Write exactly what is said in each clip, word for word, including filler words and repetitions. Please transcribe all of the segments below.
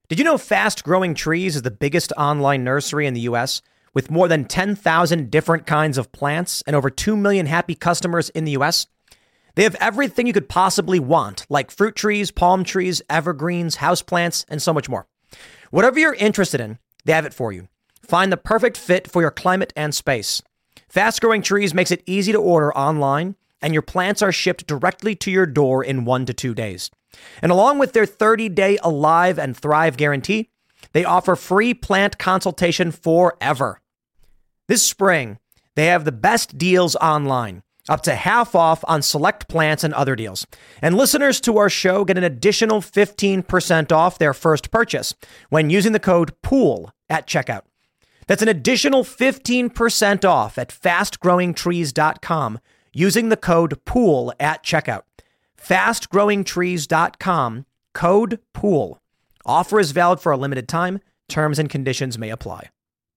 Did you know Fast Growing Trees is the biggest online nursery in the U S with more than ten thousand different kinds of plants and over two million happy customers in the U S? They have everything you could possibly want, like fruit trees, palm trees, evergreens, houseplants, and so much more. Whatever you're interested in, they have it for you. Find the perfect fit for your climate and space. Fast Growing Trees makes it easy to order online, and your plants are shipped directly to your door in one to two days. And along with their thirty-day Alive and Thrive guarantee, they offer free plant consultation forever. This spring, they have the best deals online, up to half off on select plants and other deals. And listeners to our show get an additional fifteen percent off their first purchase when using the code POOL at checkout. That's an additional fifteen percent off at fast growing trees dot com using the code POOL at checkout. fast growing trees dot com, code POOL. Offer is valid for a limited time. Terms and conditions may apply.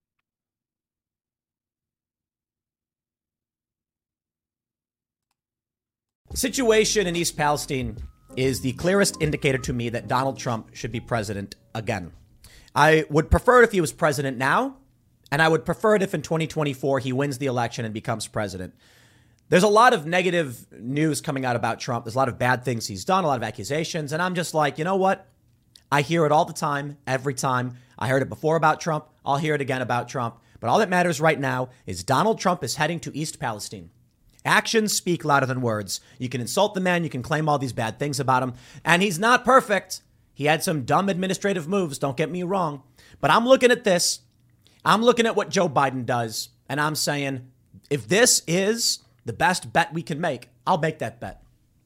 The situation in East Palestine is the clearest indicator to me that Donald Trump should be president again. I would prefer it if he was president now, and I would prefer it if in twenty twenty-four he wins the election and becomes president. There's a lot of negative news coming out about Trump. There's a lot of bad things he's done, a lot of accusations. And I'm just like, you know what? I hear it all the time, every time. I heard it before about Trump. I'll hear it again about Trump. But all that matters right now is Donald Trump is heading to East Palestine. Actions speak louder than words. You can insult the man. You can claim all these bad things about him. And he's not perfect. He had some dumb administrative moves. Don't get me wrong. But I'm looking at this. I'm looking at what Joe Biden does. And I'm saying, if this is the best bet we can make, I'll make that bet.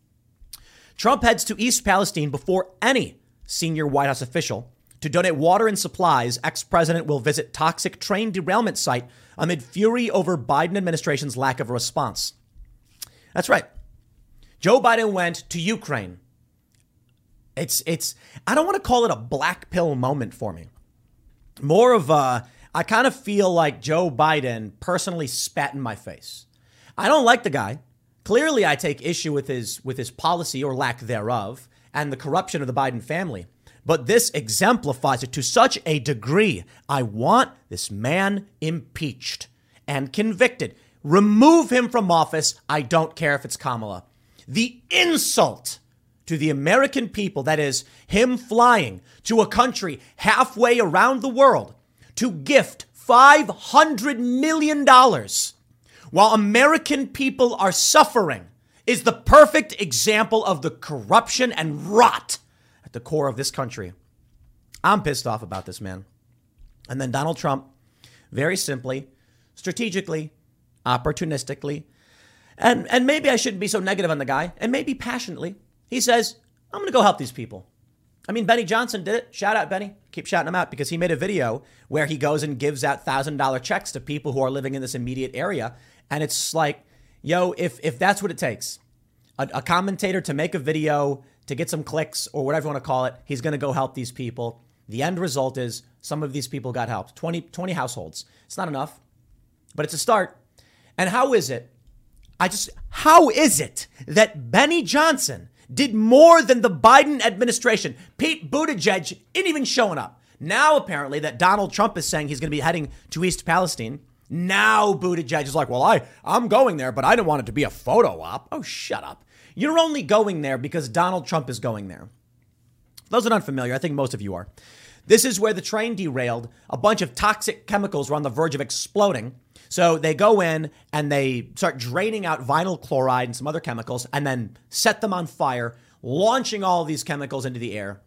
Trump heads to East Palestine before any senior White House official to donate water and supplies. Ex-president will visit toxic train derailment site amid fury over Biden administration's lack of a response. That's right. Joe Biden went to Ukraine. It's, it's, I don't want to call it a black pill moment for me. More of a, I kind of feel like Joe Biden personally spat in my face. I don't like the guy. Clearly, I take issue with his with his policy or lack thereof and the corruption of the Biden family. But this exemplifies it to such a degree. I want this man impeached and convicted. Remove him from office. I don't care if it's Kamala. The insult to the American people, that is him flying to a country halfway around the world to gift five hundred million dollars while American people are suffering, is the perfect example of the corruption and rot at the core of this country. I'm pissed off about this, man. And then Donald Trump, very simply, strategically, opportunistically, and, and maybe I shouldn't be so negative on the guy, and maybe passionately, he says, I'm going to go help these people. I mean, Benny Johnson did it. Shout out, Benny. Keep shouting him out because he made a video where he goes and gives out one thousand dollars checks to people who are living in this immediate area. And it's like, yo, if if that's what it takes, a, a commentator to make a video to get some clicks or whatever you want to call it, he's going to go help these people. The end result is some of these people got helped. twenty, twenty households. It's not enough, but it's a start. And how is it? I just, how is it that Benny Johnson did more than the Biden administration? Pete Buttigieg ain't even showing up. Now, apparently, that Donald Trump is saying he's going to be heading to East Palestine. Now Buttigieg is like, well, I, I'm going there, but I didn't want it to be a photo op. Oh, shut up. You're only going there because Donald Trump is going there. For those that aren't familiar, I think most of you are. This is where the train derailed. A bunch of toxic chemicals were on the verge of exploding. So they go in and they start draining out vinyl chloride and some other chemicals and then set them on fire, launching all of these chemicals into the air.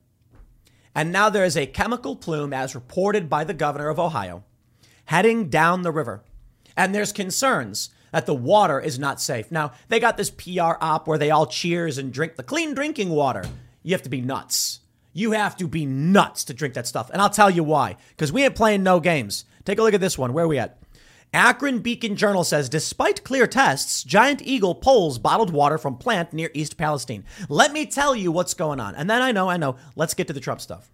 And now there is a chemical plume, as reported by the governor of Ohio, heading down the river. And there's concerns that the water is not safe. Now, they got this P R op where they all cheers and drink the clean drinking water. You have to be nuts. You have to be nuts to drink that stuff. And I'll tell you why. Because we ain't playing no games. Take a look at this one. Where are we at? Akron Beacon Journal says, despite clear tests, Giant Eagle pulls bottled water from plant near East Palestine. Let me tell you what's going on. And then I know, I know. Let's get to the Trump stuff.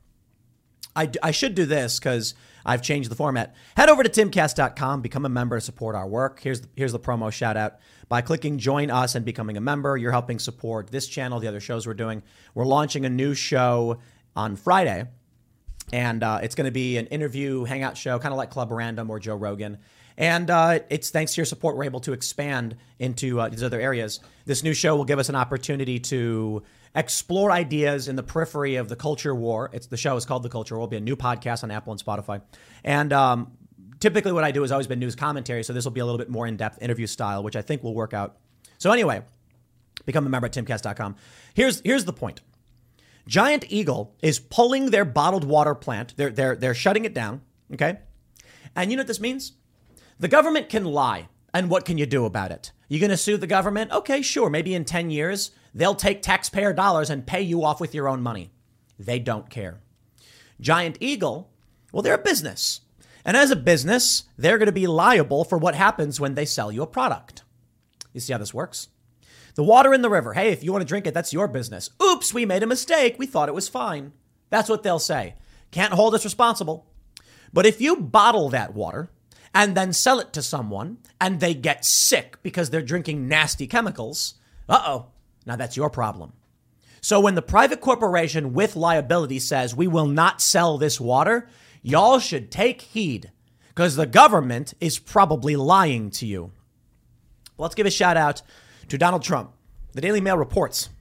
I, I should do this because I've changed the format. Head over to timcast dot com, become a member to support our work. Here's the, here's the promo shout out. By clicking join us and becoming a member, you're helping support this channel, the other shows we're doing. We're launching a new show on Friday And uh, it's going to be an interview hangout show, kind of like Club Random or Joe Rogan. And uh, it's thanks to your support, we're able to expand into uh, these other areas. This new show will give us an opportunity to explore ideas in the periphery of the culture war. It's the show is called The Culture War. It'll be a new podcast on Apple and Spotify. And um, typically what I do has always been news commentary. So this will be a little bit more in-depth interview style, which I think will work out. So anyway, become a member at timcast dot com. Here's here's the point. Giant Eagle is pulling their bottled water plant. They're they're they're shutting it down. Okay. And you know what this means? The government can lie. And what can you do about it? You going to sue the government? Okay, sure. Maybe in ten years, they'll take taxpayer dollars and pay you off with your own money. They don't care. Giant Eagle, well, they're a business. And as a business, they're going to be liable for what happens when they sell you a product. You see how this works? The water in the river. Hey, if you want to drink it, that's your business. Oops, we made a mistake. We thought it was fine. That's what they'll say. Can't hold us responsible. But if you bottle that water and then sell it to someone and they get sick because they're drinking nasty chemicals, uh-oh, now that's your problem. So when the private corporation with liability says we will not sell this water, y'all should take heed because the government is probably lying to you. Let's give a shout out to Donald Trump. The Daily Mail reports.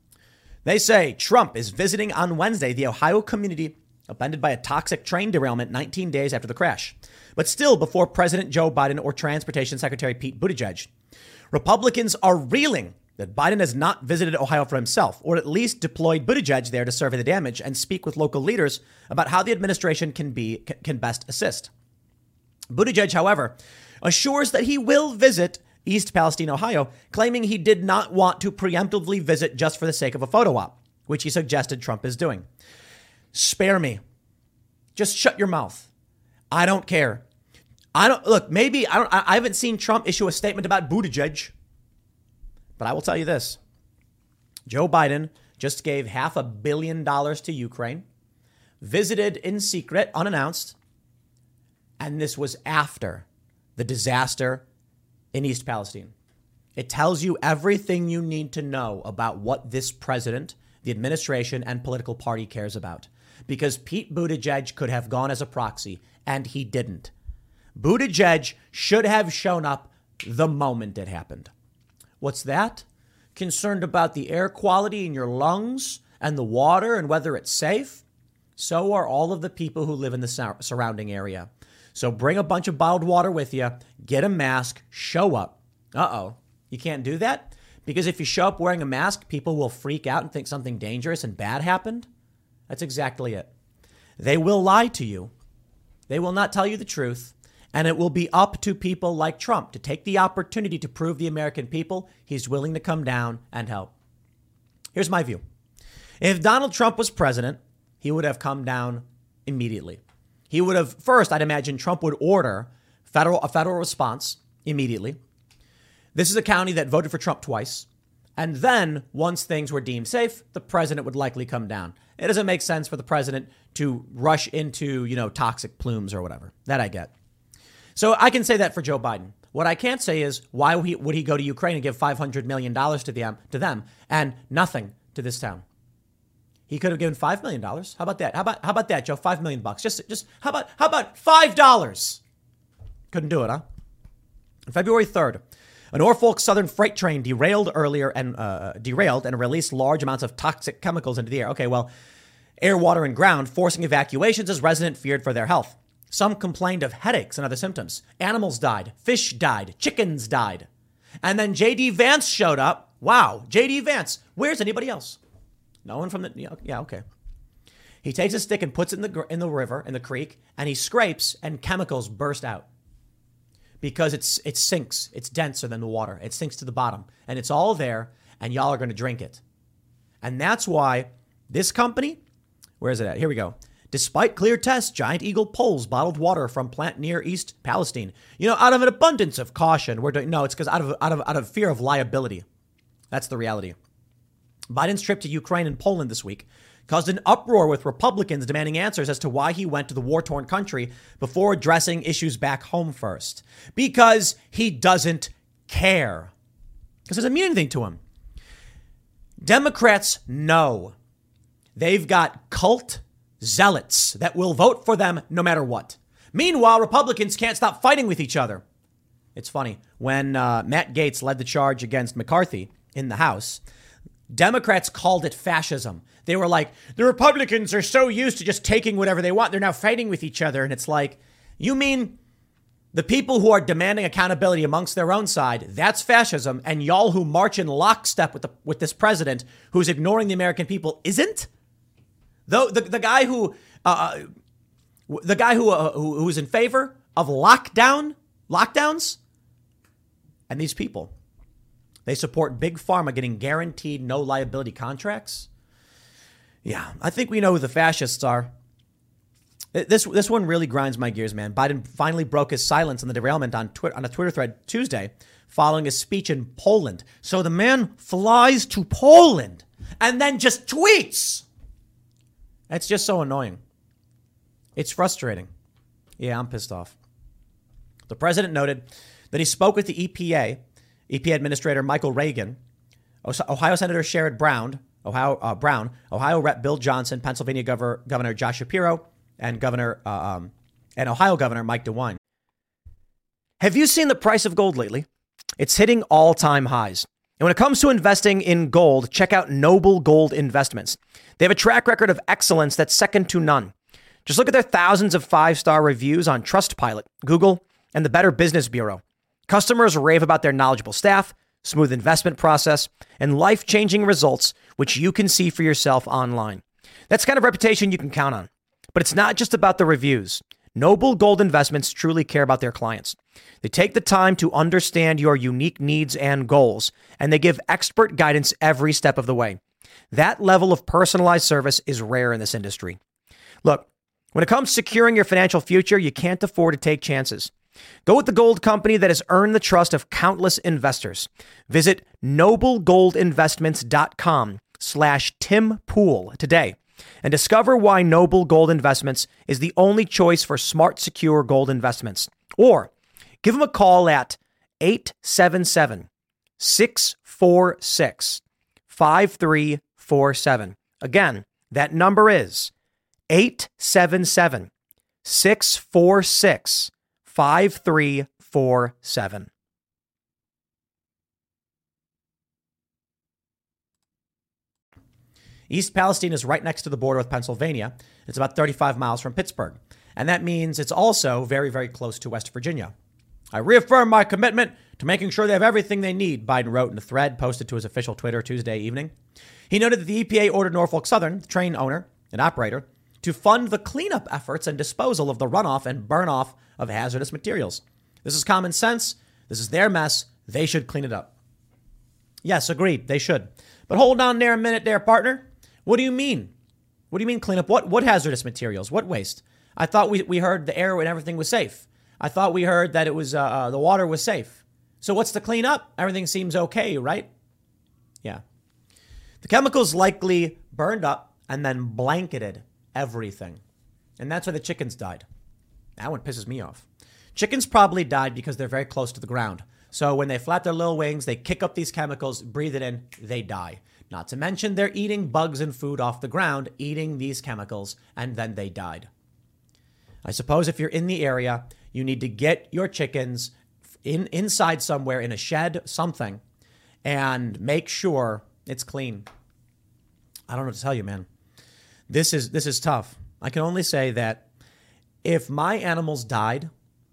They say Trump is visiting on Wednesday the Ohio community upended by a toxic train derailment nineteen days after the crash, but still before President Joe Biden or Transportation Secretary Pete Buttigieg. Republicans are reeling that Biden has not visited Ohio for himself, or at least deployed Buttigieg there to survey the damage and speak with local leaders about how the administration can be can best assist. Buttigieg, however, assures that he will visit East Palestine, Ohio, claiming he did not want to preemptively visit just for the sake of a photo op, which he suggested Trump is doing. Spare me. Just shut your mouth. I don't care. I don't look, maybe I don't I haven't seen Trump issue a statement about Buttigieg. But I will tell you this. Joe Biden just gave half a billion dollars to Ukraine, visited in secret, unannounced, and this was after the disaster in East Palestine. It tells you everything you need to know about what this president, the administration, and political party cares about. Because Pete Buttigieg could have gone as a proxy, and he didn't. Buttigieg should have shown up the moment it happened. What's that? Concerned about the air quality in your lungs and the water and whether it's safe? So are all of the people who live in the sur- surrounding area. So bring a bunch of bottled water with you, get a mask, show up. Uh-oh, you can't do that? Because if you show up wearing a mask, people will freak out and think something dangerous and bad happened? That's exactly it. They will lie to you. They will not tell you the truth. And it will be up to people like Trump to take the opportunity to prove the American people he's willing to come down and help. Here's my view. If Donald Trump was president, he would have come down immediately. He would have, first, I'd imagine Trump would order federal a federal response immediately. This is a county that voted for Trump twice. And then, once things were deemed safe, the president would likely come down. It doesn't make sense for the president to rush into, you know, toxic plumes or whatever. That I get. So I can say that for Joe Biden. What I can't say is why would he, would he go to Ukraine and give five hundred million dollars to them, to them and nothing to this town? He could have given five million dollars. How about that? How about how about that, Joe? Five million bucks. Just just how about how about five dollars? Couldn't do it, huh? On February third, a Norfolk Southern freight train derailed earlier and uh, derailed and released large amounts of toxic chemicals into the air. Okay, well, air, water, and ground, forcing evacuations as residents feared for their health. Some complained of headaches and other symptoms. Animals died. Fish died. Chickens died. And then J D Vance showed up. Wow, J D Vance. Where's anybody else? No one from the, yeah, okay. He takes a stick and puts it in the in the river, in the creek, and he scrapes and chemicals burst out. Because it's it sinks. It's denser than the water. It sinks to the bottom. And it's all there, and y'all are going to drink it. And that's why this company, where is it at? Here we go. Despite clear tests, Giant Eagle pulls bottled water from plant near East Palestine. You know, out of an abundance of caution. We're doing, no, it's because out of, out of, out of fear of liability. That's the reality. Biden's trip to Ukraine and Poland this week caused an uproar with Republicans demanding answers as to why he went to the war-torn country before addressing issues back home first. Because he doesn't care. Because it doesn't mean anything to him. Democrats know they've got cult zealots that will vote for them no matter what. Meanwhile, Republicans can't stop fighting with each other. It's funny. When uh, Matt Gaetz led the charge against McCarthy in the House, Democrats called it fascism. They were like, the Republicans are so used to just taking whatever they want. They're now fighting with each other. And it's like, you mean the people who are demanding accountability amongst their own side, that's fascism. And y'all who march in lockstep with the, with this president who's ignoring the American people isn't? Though the, the guy who uh, the guy who, uh, who who's in favor of lockdown lockdowns and these people, they support Big Pharma getting guaranteed no liability contracts. Yeah, I think we know who the fascists are. This this one really grinds my gears, man. Biden finally broke his silence on the derailment on Twitter, on a Twitter thread Tuesday following his speech in Poland. So the man flies to Poland and then just tweets. It's just so annoying. It's frustrating. Yeah, I'm pissed off. The president noted that he spoke with the E P A, E P A Administrator Michael Regan, Ohio Senator Sherrod Brown, Ohio uh, Brown, Ohio Representative Bill Johnson, Pennsylvania Governor, Governor Josh Shapiro, and Governor uh, um, and Ohio Governor Mike DeWine. Have you seen the price of gold lately? It's hitting all-time highs. And when it comes to investing in gold, check out Noble Gold Investments. They have a track record of excellence that's second to none. Just look at their thousands of five-star reviews on Trustpilot, Google, and the Better Business Bureau. Customers rave about their knowledgeable staff, smooth investment process, and life-changing results, which you can see for yourself online. That's the kind of reputation you can count on. But it's not just about the reviews. Noble Gold Investments truly care about their clients. They take the time to understand your unique needs and goals, and they give expert guidance every step of the way. That level of personalized service is rare in this industry. Look, when it comes to securing your financial future, you can't afford to take chances. Go with the gold company that has earned the trust of countless investors. Visit noblegoldinvestments.com slash Tim Pool today and discover why Noble Gold Investments is the only choice for smart, secure gold investments. Or give them a call at eight seven seven, six four six, five three four seven. Again, that number is eight seven seven, six four six, five three four seven. East Palestine is right next to the border with Pennsylvania. It's about thirty-five miles from Pittsburgh. And that means it's also very, very close to West Virginia. I reaffirm my commitment to making sure they have everything they need, Biden wrote in a thread posted to his official Twitter Tuesday evening. He noted that the E P A ordered Norfolk Southern, the train owner and operator, to fund the cleanup efforts and disposal of the runoff and burn off of hazardous materials. This is common sense. This is their mess. They should clean it up. Yes, agreed. They should. But hold on there a minute there, partner. What do you mean? What do you mean clean up? What what hazardous materials? What waste? I thought we, we heard the air and everything was safe. I thought we heard that it was uh, uh, the water was safe. So what's the clean up? Everything seems okay, right? Yeah. The chemicals likely burned up and then blanketed everything. And that's why the chickens died. That one pisses me off. Chickens probably died because they're very close to the ground. So when they flap their little wings, they kick up these chemicals, breathe it in, they die. Not to mention they're eating bugs and food off the ground, eating these chemicals, and then they died. I suppose if you're in the area, you need to get your chickens in inside somewhere in a shed, something, and make sure it's clean. I don't know what to tell you, man. This is this is tough. I can only say that if my animals died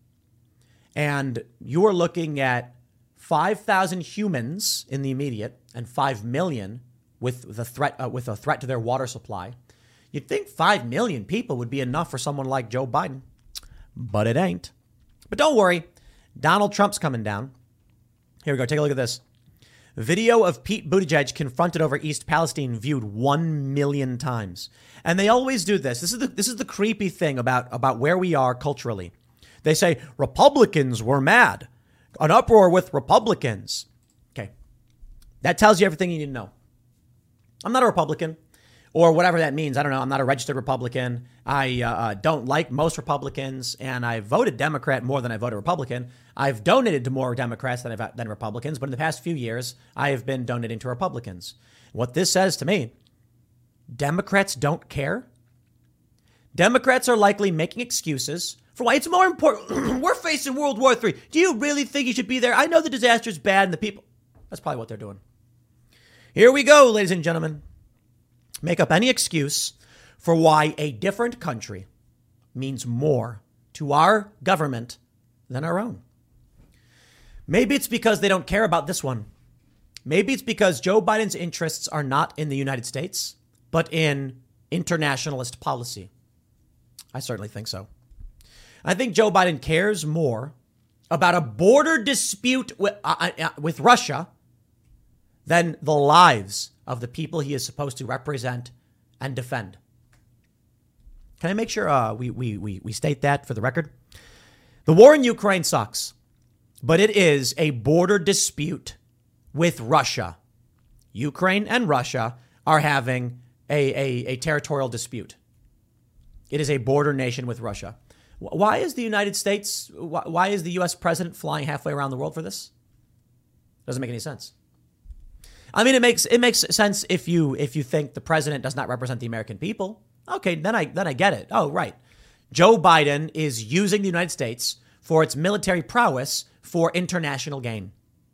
and you are looking at five thousand humans in the immediate and five million with the threat uh, with a threat to their water supply, you'd think five million people would be enough for someone like Joe Biden. But it ain't. But don't worry. Donald Trump's coming down. Here we go. Take a look at this. Video of Pete Buttigieg confronted over East Palestine viewed one million times. And they always do this. This is the this is the creepy thing about, about where we are culturally. They say Republicans were mad. An uproar with Republicans. Okay. That tells you everything you need to know. I'm not a Republican or whatever that means. I don't know. I'm not a registered Republican. I uh, don't like most Republicans, and I voted Democrat more than I voted Republican. I've donated to more Democrats than, I've, than Republicans, but in the past few years, I have been donating to Republicans. What this says to me, Democrats don't care. Democrats are likely making excuses for why it's more important. We're facing World War Three. Do you really think he should be there? I know the disaster is bad and the people. That's probably what they're doing. Here we go, ladies and gentlemen. Make up any excuse for why a different country means more to our government than our own. Maybe it's because they don't care about this one. Maybe it's because Joe Biden's interests are not in the United States, but in internationalist policy. I certainly think so. I think Joe Biden cares more about a border dispute with, uh, uh, with Russia than the lives of the people he is supposed to represent and defend. Can I make sure uh, we, we, we, we state that for the record? The war in Ukraine sucks, but it is a border dispute with Russia. Ukraine and Russia are having a, a, a territorial dispute. It is a border nation with Russia. Why is the United States, why is the U S president flying halfway around the world for this? Doesn't make any sense. I mean, it makes it makes sense if you if you think the president does not represent the American people. Okay, then I then I get it. Oh, right. Joe Biden is using the United States for its military prowess for international gain.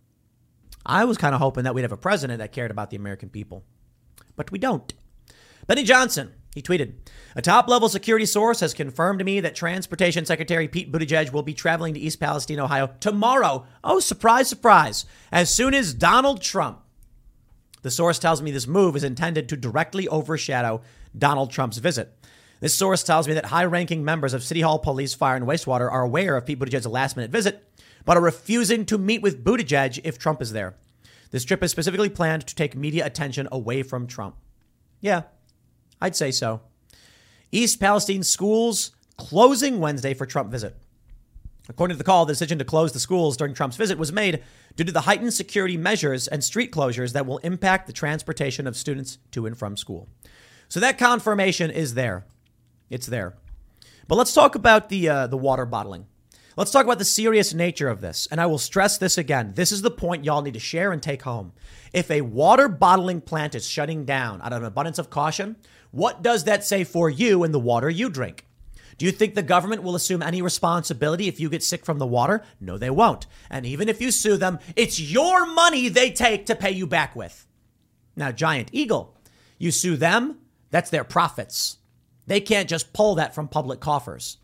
I was kind of hoping that we'd have a president that cared about the American people, but we don't. Benny Johnson, he tweeted, a top-level security source has confirmed to me that Transportation Secretary Pete Buttigieg will be traveling to East Palestine, Ohio tomorrow. Oh, surprise, surprise. As soon as Donald Trump. The source tells me this move is intended to directly overshadow Donald Trump's visit. This source tells me that high-ranking members of City Hall Police, Fire, and Wastewater are aware of Pete Buttigieg's last-minute visit, but are refusing to meet with Buttigieg if Trump is there. This trip is specifically planned to take media attention away from Trump. Yeah, I'd say so. East Palestine schools closing Wednesday for Trump visit. According to the call, the decision to close the schools during Trump's visit was made due to the heightened security measures and street closures that will impact the transportation of students to and from school. So that confirmation is there. It's there. But let's talk about the uh, the water bottling. Let's talk about the serious nature of this. And I will stress this again. This is the point y'all need to share and take home. If a water bottling plant is shutting down out of an abundance of caution, what does that say for you and the water you drink? Do you think the government will assume any responsibility if you get sick from the water? No, they won't. And even if you sue them, it's your money they take to pay you back with. Now, Giant Eagle, you sue them, that's their profits. They can't just pull that from public coffers.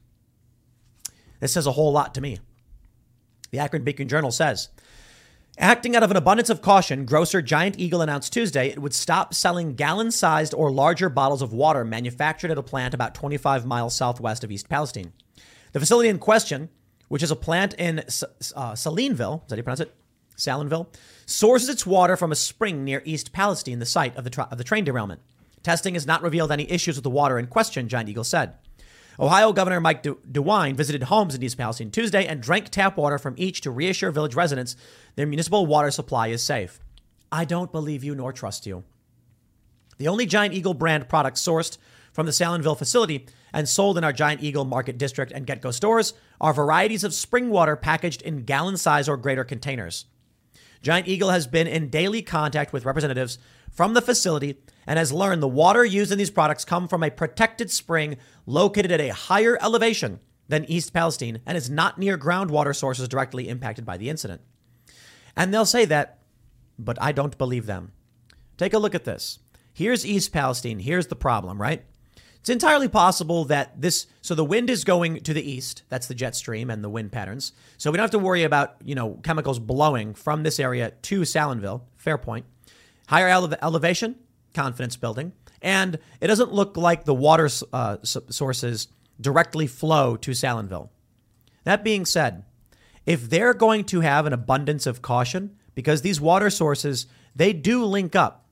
This says a whole lot to me. The Akron Beacon Journal says, acting out of an abundance of caution, grocer Giant Eagle announced Tuesday it would stop selling gallon-sized or larger bottles of water manufactured at a plant about twenty-five miles southwest of East Palestine. The facility in question, which is a plant in uh, Salineville, is that how you pronounce it? Salineville, sources its water from a spring near East Palestine, the site of the, tra- of the train derailment. Testing has not revealed any issues with the water in question, Giant Eagle said. Ohio Governor Mike De- DeWine visited homes in East Palestine Tuesday and drank tap water from each to reassure village residents their municipal water supply is safe. I don't believe you nor trust you. The only Giant Eagle brand products sourced from the Salineville facility and sold in our Giant Eagle Market District and GetGo stores are varieties of spring water packaged in gallon size or greater containers. Giant Eagle has been in daily contact with representatives from the facility and has learned the water used in these products come from a protected spring located at a higher elevation than East Palestine and is not near groundwater sources directly impacted by the incident. And they'll say that, but I don't believe them. Take a look at this. Here's East Palestine. Here's the problem, right? It's entirely possible that this, so the wind is going to the east. That's the jet stream and the wind patterns. So we don't have to worry about, you know, chemicals blowing from this area to Salineville. Fair point. Higher ele- elevation, confidence building. And it doesn't look like the water uh, sources directly flow to Salineville. That being said, if they're going to have an abundance of caution, because these water sources, they do link up.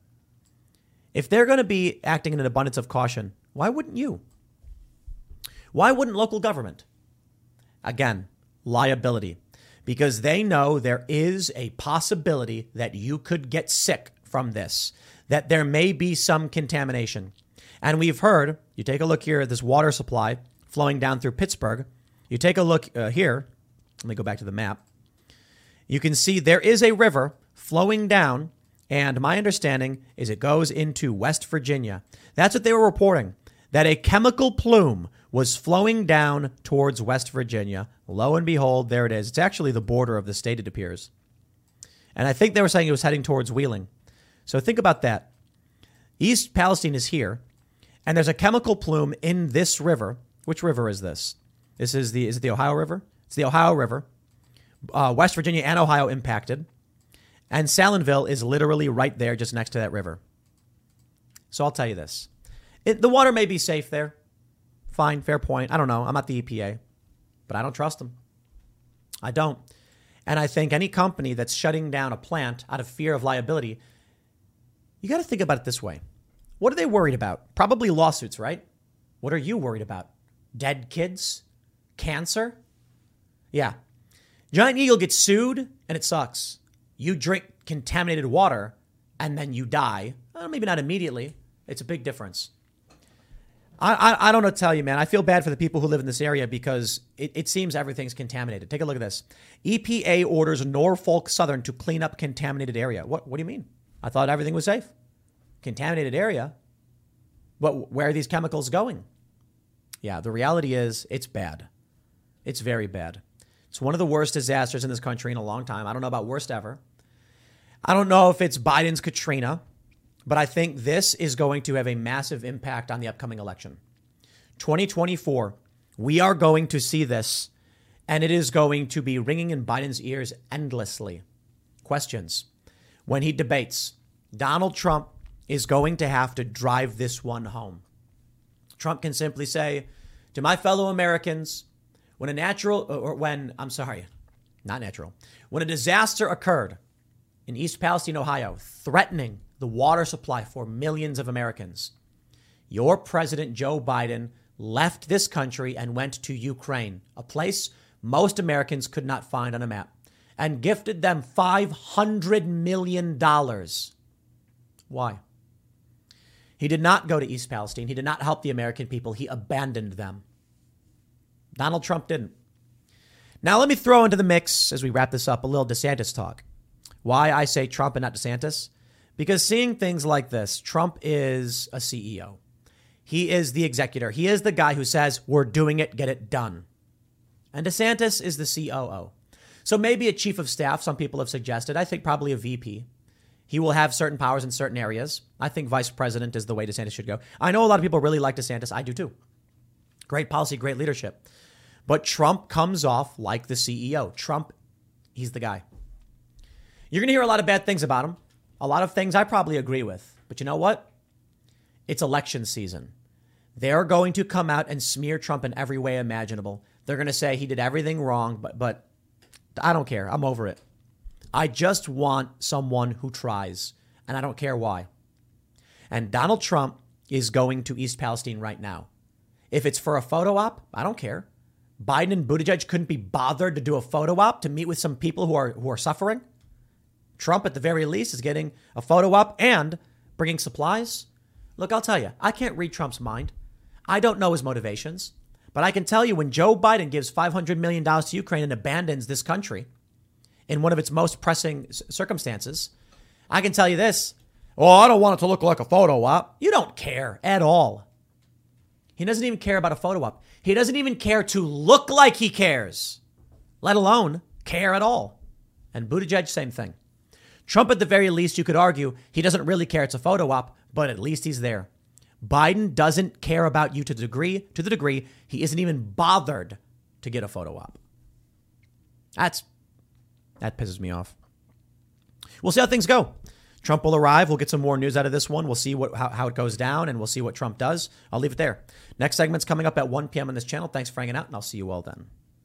If they're going to be acting in an abundance of caution, why wouldn't you? Why wouldn't local government? Again, liability, because they know there is a possibility that you could get sick from this, that there may be some contamination. And we've heard, you take a look here at this water supply flowing down through Pittsburgh. You take a look uh, here. Let me go back to the map. You can see there is a river flowing down. And my understanding is it goes into West Virginia. That's what they were reporting, that a chemical plume was flowing down towards West Virginia. Lo and behold, there it is. It's actually the border of the state, it appears. And I think they were saying it was heading towards Wheeling. So think about that. East Palestine is here, and there's a chemical plume in this river. Which river is this? This is the, is it the Ohio River? It's the Ohio River. Uh, West Virginia and Ohio impacted. And Salineville is literally right there, just next to that river. So I'll tell you this. It, the water may be safe there. Fine, fair point. I don't know. I'm not the E P A, but I don't trust them. I don't. And I think any company that's shutting down a plant out of fear of liability, you got to think about it this way. What are they worried about? Probably lawsuits, right? What are you worried about? Dead kids? Cancer? Yeah. Giant Eagle gets sued and it sucks. You drink contaminated water and then you die. Well, maybe not immediately. It's a big difference. I, I, I don't know what to tell you, man. I feel bad for the people who live in this area because it, it seems everything's contaminated. Take a look at this. E P A orders Norfolk Southern to clean up contaminated area. What, what do you mean? I thought everything was safe. Contaminated area? But where are these chemicals going? Yeah, the reality is it's bad. It's very bad. It's one of the worst disasters in this country in a long time. I don't know about worst ever. I don't know if it's Biden's Katrina, but I think this is going to have a massive impact on the upcoming election. twenty twenty-four, we are going to see this, and it is going to be ringing in Biden's ears endlessly. Questions. When he debates, Donald Trump is going to have to drive this one home. Trump can simply say to my fellow Americans, when a natural, or when, I'm sorry, not natural, when a disaster occurred in East Palestine, Ohio, threatening the water supply for millions of Americans, your president, Joe Biden, left this country and went to Ukraine, a place most Americans could not find on a map, and gifted them five hundred million dollars. Why? He did not go to East Palestine. He did not help the American people. He abandoned them. Donald Trump didn't. Now, let me throw into the mix, as we wrap this up, a little DeSantis talk. Why I say Trump and not DeSantis? Because seeing things like this, Trump is a C E O. He is the executor. He is the guy who says, we're doing it, get it done. And DeSantis is the C O O. So maybe a chief of staff, some people have suggested. I think probably a V P. He will have certain powers in certain areas. I think vice president is the way DeSantis should go. I know a lot of people really like DeSantis. I do too. Great policy, great leadership. But Trump comes off like the C E O. Trump, he's the guy. You're going to hear a lot of bad things about him. A lot of things I probably agree with. But you know what? It's election season. They're going to come out and smear Trump in every way imaginable. They're going to say he did everything wrong, but but I don't care. I'm over it. I just want someone who tries, and I don't care why. And Donald Trump is going to East Palestine right now. If it's for a photo op, I don't care. Biden and Buttigieg couldn't be bothered to do a photo op to meet with some people who are who are suffering. Trump, at the very least, is getting a photo op and bringing supplies. Look, I'll tell you, I can't read Trump's mind. I don't know his motivations. But I can tell you when Joe Biden gives five hundred million dollars to Ukraine and abandons this country in one of its most pressing circumstances, I can tell you this. Oh, I don't want it to look like a photo op. You don't care at all. He doesn't even care about a photo op. He doesn't even care to look like he cares, let alone care at all. And Buttigieg, same thing. Trump, at the very least, you could argue he doesn't really care it's a photo op, but at least he's there. Biden doesn't care about you to the degree, to the degree he isn't even bothered to get a photo op. That's, that pisses me off. We'll see how things go. Trump will arrive. We'll get some more news out of this one. We'll see what how, how it goes down, and we'll see what Trump does. I'll leave it there. Next segment's coming up at one p.m. on this channel. Thanks for hanging out, and I'll see you all then.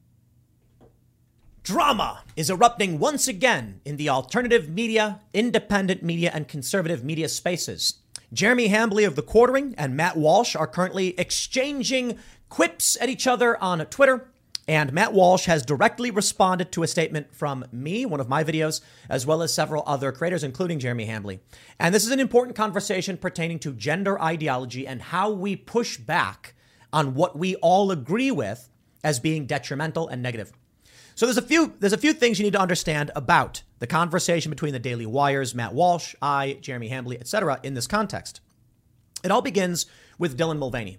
Drama is erupting once again in the alternative media, independent media, and conservative media spaces. Jeremy Hambly of The Quartering and Matt Walsh are currently exchanging quips at each other on Twitter. And Matt Walsh has directly responded to a statement from me, one of my videos, as well as several other creators, including Jeremy Hambly. And this is an important conversation pertaining to gender ideology and how we push back on what we all agree with as being detrimental and negative. So there's a few there's a few things you need to understand about the conversation between the Daily Wire's Matt Walsh, I, Jeremy Hambly, et cetera in this context. It all begins with Dylan Mulvaney.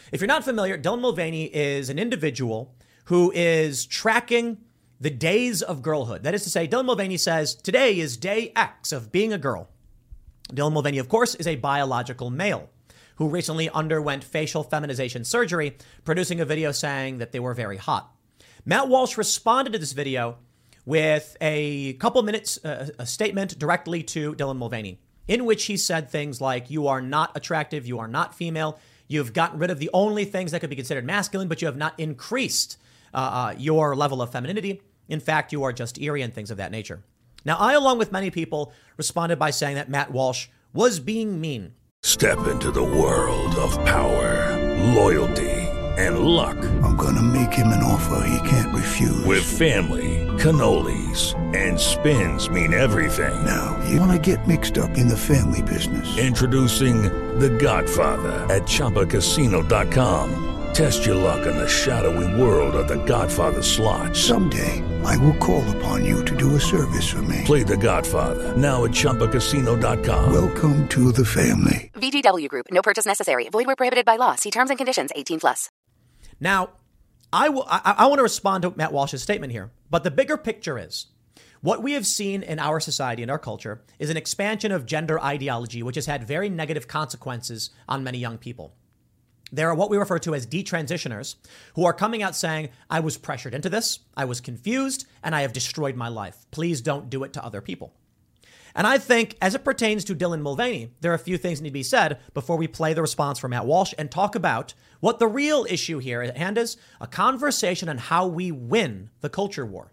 If you're not familiar, Dylan Mulvaney is an individual who is tracking the days of girlhood. That is to say, Dylan Mulvaney says, today is day X of being a girl. Dylan Mulvaney, of course, is a biological male who recently underwent facial feminization surgery, producing a video saying that they were very hot. Matt Walsh responded to this video with a couple minutes, uh, a statement directly to Dylan Mulvaney, in which he said things like, you are not attractive, you are not female, you've gotten rid of the only things that could be considered masculine, but you have not increased uh, uh, your level of femininity. In fact, you are just eerie and things of that nature. Now, I, along with many people, responded by saying that Matt Walsh was being mean. Step into the world of power, loyalty, and luck. I'm gonna make him an offer he can't refuse. With family, cannolis, and spins mean everything. Now, you wanna get mixed up in the family business. Introducing The Godfather at Chumba Casino dot com. Test your luck in the shadowy world of The Godfather slot. Someday, I will call upon you to do a service for me. Play The Godfather, now at Chumba Casino dot com. Welcome to the family. V G W Group. No purchase necessary. Void where prohibited by law. See terms and conditions. eighteen plus. Now, I, will, I, I want to respond to Matt Walsh's statement here, but the bigger picture is what we have seen in our society and our culture is an expansion of gender ideology, which has had very negative consequences on many young people. There are what we refer to as detransitioners who are coming out saying, I was pressured into this, I was confused, and I have destroyed my life. Please don't do it to other people. And I think as it pertains to Dylan Mulvaney, there are a few things that need to be said before we play the response from Matt Walsh and talk about what the real issue here at hand is, a conversation on how we win the culture war.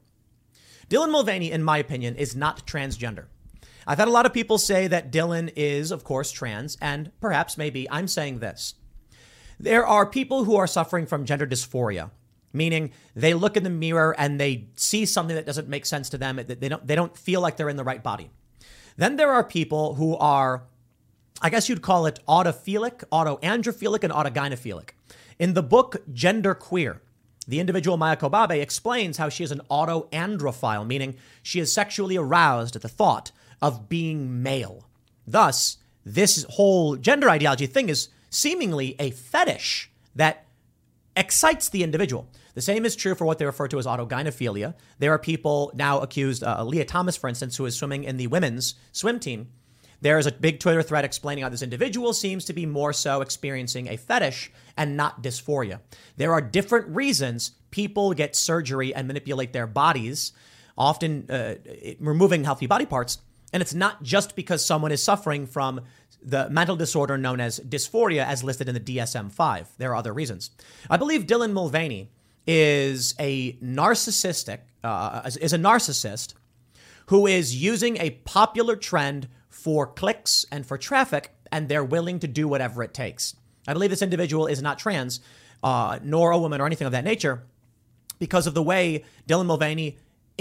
Dylan Mulvaney, in my opinion, is not transgender. I've had a lot of people say that Dylan is, of course, trans, and perhaps maybe I'm saying this. There are people who are suffering from gender dysphoria, meaning they look in the mirror and they see something that doesn't make sense to them. They don't, they don't feel like they're in the right body. Then there are people who are, I guess you'd call it autophilic, autoandrophilic, and autogynephilic. In the book Gender Queer, the individual Maya Kobabe explains how she is an autoandrophile, meaning she is sexually aroused at the thought of being male. Thus, this whole gender ideology thing is seemingly a fetish that excites the individual. The same is true for what they refer to as autogynephilia. There are people now accused, uh, Leah Thomas, for instance, who is swimming in the women's swim team. There is a big Twitter thread explaining how this individual seems to be more so experiencing a fetish and not dysphoria. There are different reasons people get surgery and manipulate their bodies, often uh, removing healthy body parts. And it's not just because someone is suffering from the mental disorder known as dysphoria as listed in the D S M five. There are other reasons. I believe Dylan Mulvaney is a narcissistic, uh, is a narcissist who is using a popular trend for clicks and for traffic, and they're willing to do whatever it takes. I believe this individual is not trans, uh, nor a woman or anything of that nature, because of the way Dylan Mulvaney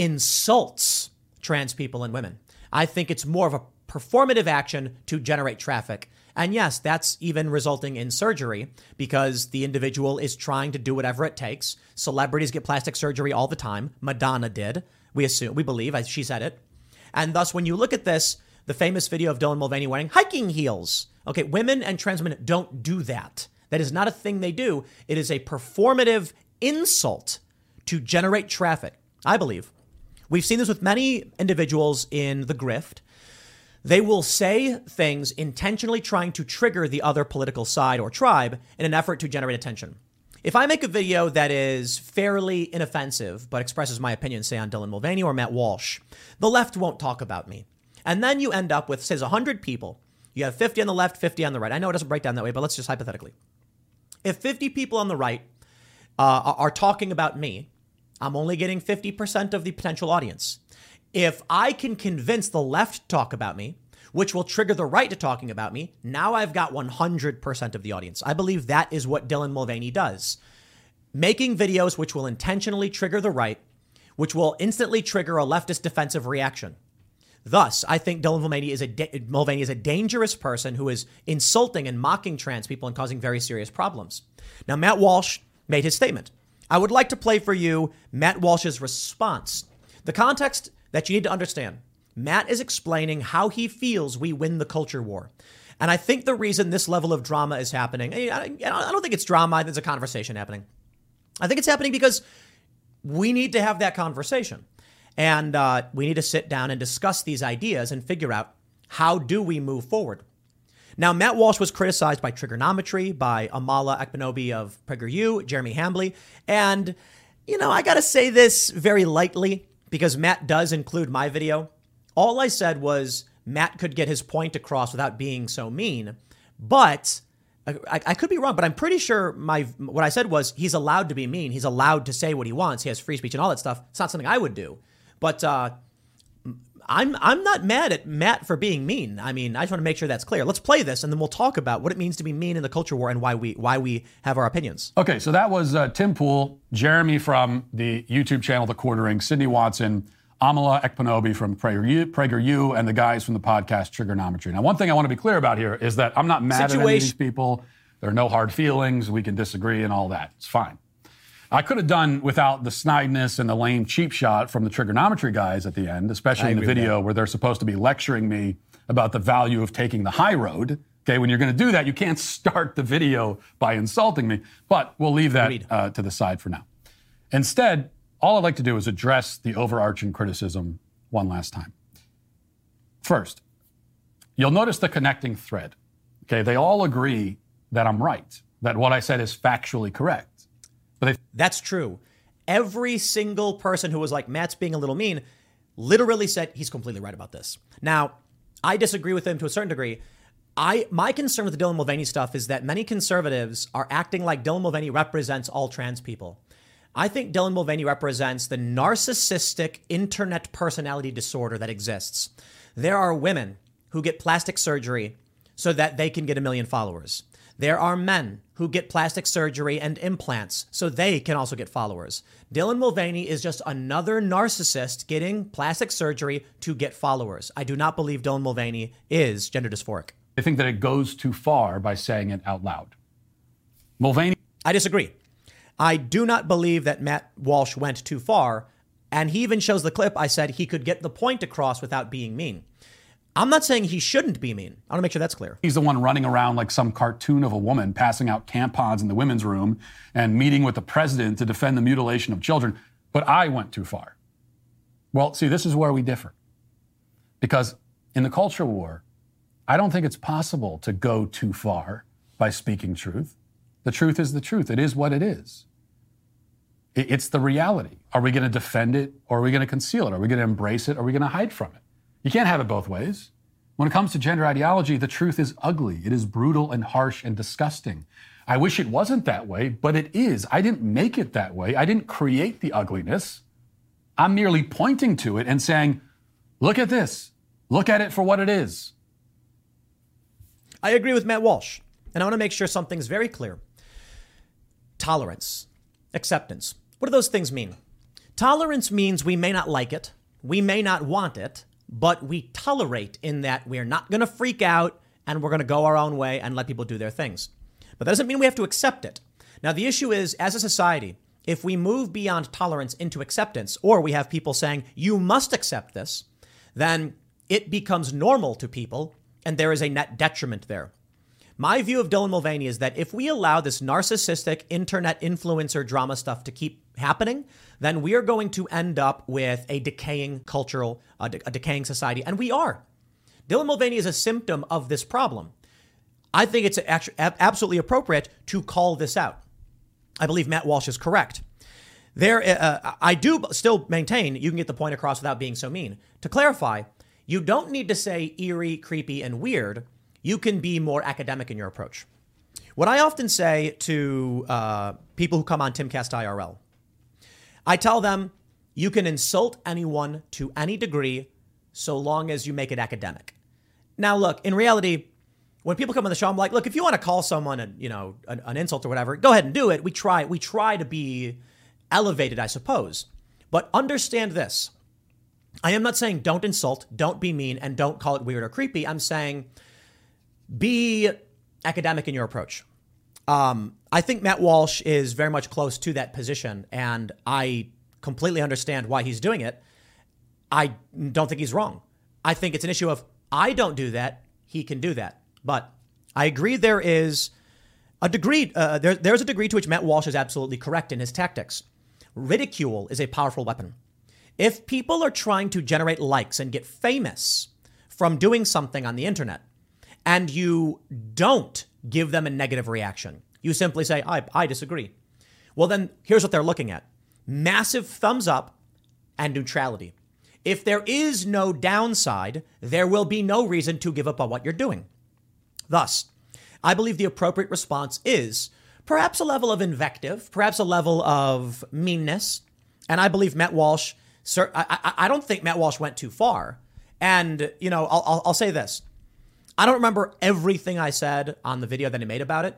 insults trans people and women. I think it's more of a performative action to generate traffic. And yes, that's even resulting in surgery because the individual is trying to do whatever it takes. Celebrities get plastic surgery all the time. Madonna did. We assume, we believe, as she said it. And thus, when you look at this, the famous video of Dylan Mulvaney wearing hiking heels. Okay, women and trans women don't do that. That is not a thing they do. It is a performative insult to generate traffic, I believe. We've seen this with many individuals in the grift. They will say things intentionally trying to trigger the other political side or tribe in an effort to generate attention. If I make a video that is fairly inoffensive but expresses my opinion, say on Dylan Mulvaney or Matt Walsh, the left won't talk about me. And then you end up with, say, one hundred people. You have fifty on the left, fifty on the right. I know it doesn't break down that way, but let's just hypothetically. If fifty people on the right uh, are talking about me, I'm only getting fifty percent of the potential audience. If I can convince the left to talk about me, which will trigger the right to talking about me, now I've got one hundred percent of the audience. I believe that is what Dylan Mulvaney does. Making videos which will intentionally trigger the right, which will instantly trigger a leftist defensive reaction. Thus, I think Dylan Mulvaney is a da- Mulvaney is a dangerous person who is insulting and mocking trans people and causing very serious problems. Now, Matt Walsh made his statement. I would like to play for you Matt Walsh's response. The context that you need to understand. Matt is explaining how he feels we win the culture war. And I think the reason this level of drama is happening, I don't think it's drama. I think it's a conversation happening. I think it's happening because we need to have that conversation. And uh, we need to sit down and discuss these ideas and figure out, how do we move forward? Now, Matt Walsh was criticized by Trigonometry, by Amala Ekpunobi of PragerU, Jeremy Hambly. And, you know, I got to say this very lightly because Matt does include my video. All I said was Matt could get his point across without being so mean. But I, I could be wrong, but I'm pretty sure my what I said was he's allowed to be mean. He's allowed to say what he wants. He has free speech and all that stuff. It's not something I would do. But uh, I'm I'm not mad at Matt for being mean. I mean, I just want to make sure that's clear. Let's play this, and then we'll talk about what it means to be mean in the culture war and why we why we have our opinions. Okay, so that was uh, Tim Pool, Jeremy from the YouTube channel The Quartering, Sydney Watson, Amala Ekpunobi from PragerU, PragerU, and the guys from the podcast Trigonometry. Now, one thing I want to be clear about here is that I'm not mad Situation. at any of these people. There are no hard feelings. We can disagree and all that. It's fine. I could have done without the snideness and the lame cheap shot from the Trigonometry guys at the end, especially in the video where they're supposed to be lecturing me about the value of taking the high road. Okay, when you're going to do that, you can't start the video by insulting me. But we'll leave that uh, to the side for now. Instead, all I'd like to do is address the overarching criticism one last time. First, you'll notice the connecting thread. Okay, they all agree that I'm right, that what I said is factually correct. But they- That's true. Every single person who was like, Matt's being a little mean, literally said he's completely right about this. Now, I disagree with him to a certain degree. I my concern with the Dylan Mulvaney stuff is that many conservatives are acting like Dylan Mulvaney represents all trans people. I think Dylan Mulvaney represents the narcissistic internet personality disorder that exists. There are women who get plastic surgery so that they can get a million followers. There are men who get plastic surgery and implants so they can also get followers. Dylan Mulvaney is just another narcissist getting plastic surgery to get followers. I do not believe Dylan Mulvaney is gender dysphoric. I think that it goes too far by saying it out loud. Mulvaney. I disagree. I do not believe that Matt Walsh went too far. And he even shows the clip. I said he could get the point across without being mean. I'm not saying he shouldn't be mean. I want to make sure that's clear. He's the one running around like some cartoon of a woman, passing out tampons in the women's room and meeting with the president to defend the mutilation of children. But I went too far. Well, see, this is where we differ. Because in the culture war, I don't think it's possible to go too far by speaking truth. The truth is the truth. It is what it is. It's the reality. Are we going to defend it or are we going to conceal it? Are we going to embrace it or are we going to hide from it? You can't have it both ways. When it comes to gender ideology, the truth is ugly. It is brutal and harsh and disgusting. I wish it wasn't that way, but it is. I didn't make it that way. I didn't create the ugliness. I'm merely pointing to it and saying, look at this. Look at it for what it is. I agree with Matt Walsh, and I want to make sure something's very clear. Tolerance, acceptance. What do those things mean? Tolerance means we may not like it, we may not want it, but we tolerate in that we're not going to freak out and we're going to go our own way and let people do their things. But that doesn't mean we have to accept it. Now, the issue is, as a society, if we move beyond tolerance into acceptance, or we have people saying, you must accept this, then it becomes normal to people and there is a net detriment there. My view of Dylan Mulvaney is that if we allow this narcissistic internet influencer drama stuff to keep happening, then we are going to end up with a decaying cultural, uh, de- a decaying society. And we are. Dylan Mulvaney is a symptom of this problem. I think it's actually absolutely appropriate to call this out. I believe Matt Walsh is correct. There, uh, I do still maintain you can get the point across without being so mean. To clarify, you don't need to say eerie, creepy, and weird. You can be more academic in your approach. What I often say to uh, people who come on Timcast I R L, I tell them you can insult anyone to any degree so long as you make it academic. Now, look, in reality, when people come on the show, I'm like, look, if you want to call someone a, you know, an, an insult or whatever, go ahead and do it. We try, we try to be elevated, I suppose. But understand this. I am not saying don't insult, don't be mean, and don't call it weird or creepy. I'm saying be academic in your approach. Um, I think Matt Walsh is very much close to that position, and I completely understand why he's doing it. I don't think he's wrong. I think it's an issue of I don't do that. He can do that. But I agree there is a degree, uh, there, there's a degree to which Matt Walsh is absolutely correct in his tactics. Ridicule is a powerful weapon. If people are trying to generate likes and get famous from doing something on the internet, and you don't give them a negative reaction, you simply say, I, I disagree. Well, then here's what they're looking at. Massive thumbs up and neutrality. If there is no downside, there will be no reason to give up on what you're doing. Thus, I believe the appropriate response is perhaps a level of invective, perhaps a level of meanness. And I believe Matt Walsh, sir, I, I, I don't think Matt Walsh went too far. And, you know, I'll, I'll, I'll say this. I don't remember everything I said on the video that he made about it.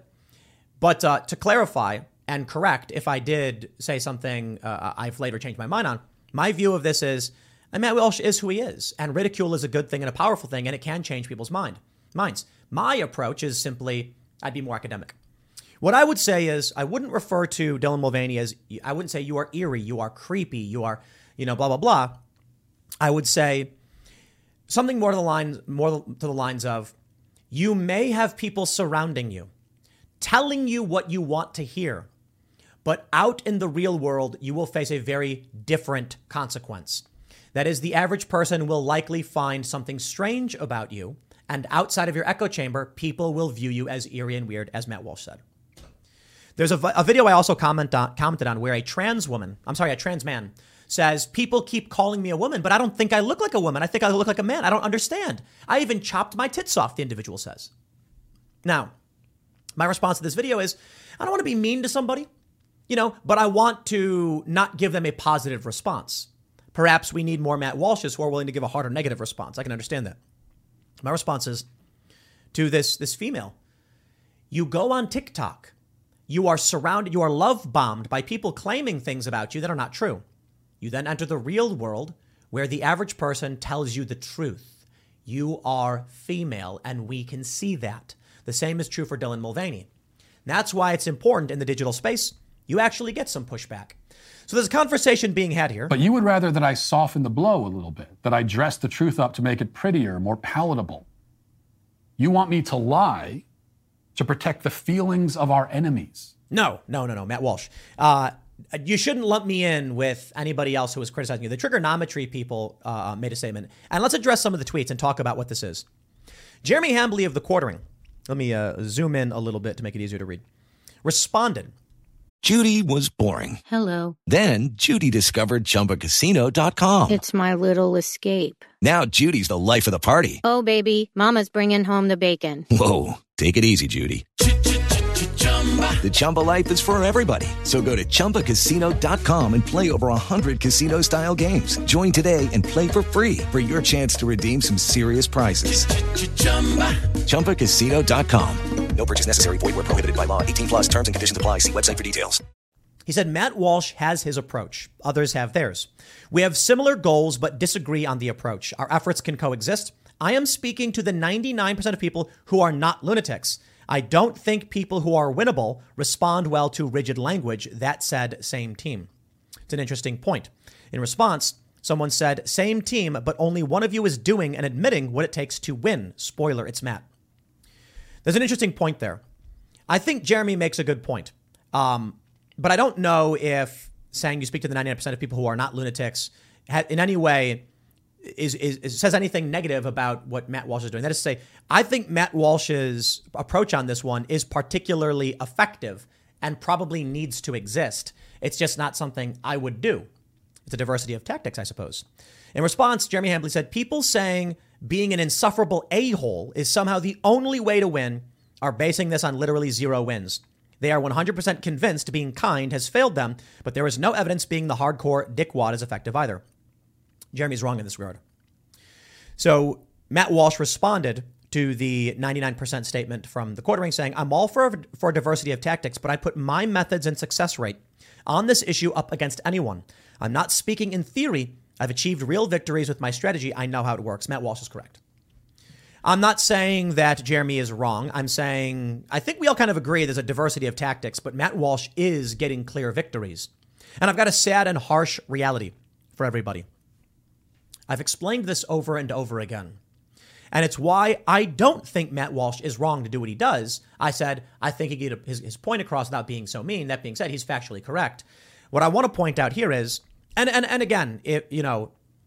But uh, to clarify and correct, if I did say something uh, I've later changed my mind on, my view of this is and Matt Walsh is who he is. And ridicule is a good thing and a powerful thing, and it can change people's mind minds. My approach is simply I'd be more academic. What I would say is I wouldn't refer to Dylan Mulvaney as, I wouldn't say you are eerie, you are creepy, you are, you know, blah, blah, blah. I would say something more to the lines, more to the lines of, you may have people surrounding you, telling you what you want to hear, but out in the real world, you will face a very different consequence. That is, the average person will likely find something strange about you, and outside of your echo chamber, people will view you as eerie and weird, as Matt Walsh said. There's a, a video I also comment on, commented on where a trans woman, I'm sorry, a trans man, says, people keep calling me a woman, but I don't think I look like a woman. I think I look like a man. I don't understand. I even chopped my tits off, the individual says. Now, my response to this video is, I don't want to be mean to somebody, you know, but I want to not give them a positive response. Perhaps we need more Matt Walshes who are willing to give a harder negative response. I can understand that. My response is to this, this female. You go on TikTok. You are surrounded, you are love bombed by people claiming things about you that are not true. You then enter the real world where the average person tells you the truth. You are female, and we can see that. The same is true for Dylan Mulvaney. That's why it's important in the digital space. You actually get some pushback. So there's a conversation being had here. But you would rather that I soften the blow a little bit, that I dress the truth up to make it prettier, more palatable. You want me to lie to protect the feelings of our enemies. No, no, no, no, Matt Walsh. Uh, you shouldn't lump me in with anybody else who was criticizing you. The trigonometry people uh, made a statement. And let's address some of the tweets and talk about what this is. Jeremy Hambley of The Quartering, let me uh, zoom in a little bit to make it easier to read, responded. Judy was boring. Hello. Then Judy discovered Chumba Casino dot com. It's my little escape. Now Judy's the life of the party. Oh, baby, mama's bringing home the bacon. Whoa, take it easy, Judy. The Chumba life is for everybody. So go to Chumba Casino dot com and play over one hundred casino-style games. Join today and play for free for your chance to redeem some serious prizes. Chumba Casino dot com. No purchase necessary. Void where prohibited by law. eighteen plus terms and conditions apply. See website for details. He said Matt Walsh has his approach. Others have theirs. We have similar goals but disagree on the approach. Our efforts can coexist. I am speaking to the ninety-nine percent of people who are not lunatics. I don't think people who are winnable respond well to rigid language. That said, same team. It's an interesting point. In response, someone said, same team, but only one of you is doing and admitting what it takes to win. Spoiler, it's Matt. There's an interesting point there. I think Jeremy makes a good point. Um, but I don't know if saying you speak to the ninety-nine percent of people who are not lunatics in any way is, is, is says anything negative about what Matt Walsh is doing. That is to say, I think Matt Walsh's approach on this one is particularly effective and probably needs to exist. It's just not something I would do. It's a diversity of tactics, I suppose. In response, Jeremy Hambley said, people saying being an insufferable a-hole is somehow the only way to win are basing this on literally zero wins. They are one hundred percent convinced being kind has failed them, but there is no evidence being the hardcore dickwad is effective either. Jeremy's wrong in this regard. So Matt Walsh responded to the ninety-nine percent statement from The Quartering saying, I'm all for, for a diversity of tactics, but I put my methods and success rate on this issue up against anyone. I'm not speaking in theory. I've achieved real victories with my strategy. I know how it works. Matt Walsh is correct. I'm not saying that Jeremy is wrong. I'm saying I think we all kind of agree there's a diversity of tactics, but Matt Walsh is getting clear victories. And I've got a sad and harsh reality for everybody. I've explained this over and over again. And it's why I don't think Matt Walsh is wrong to do what he does. I said, I think he get his, his point across without being so mean. That being said, he's factually correct. What I want to point out here is, and, and, and again, it, you know,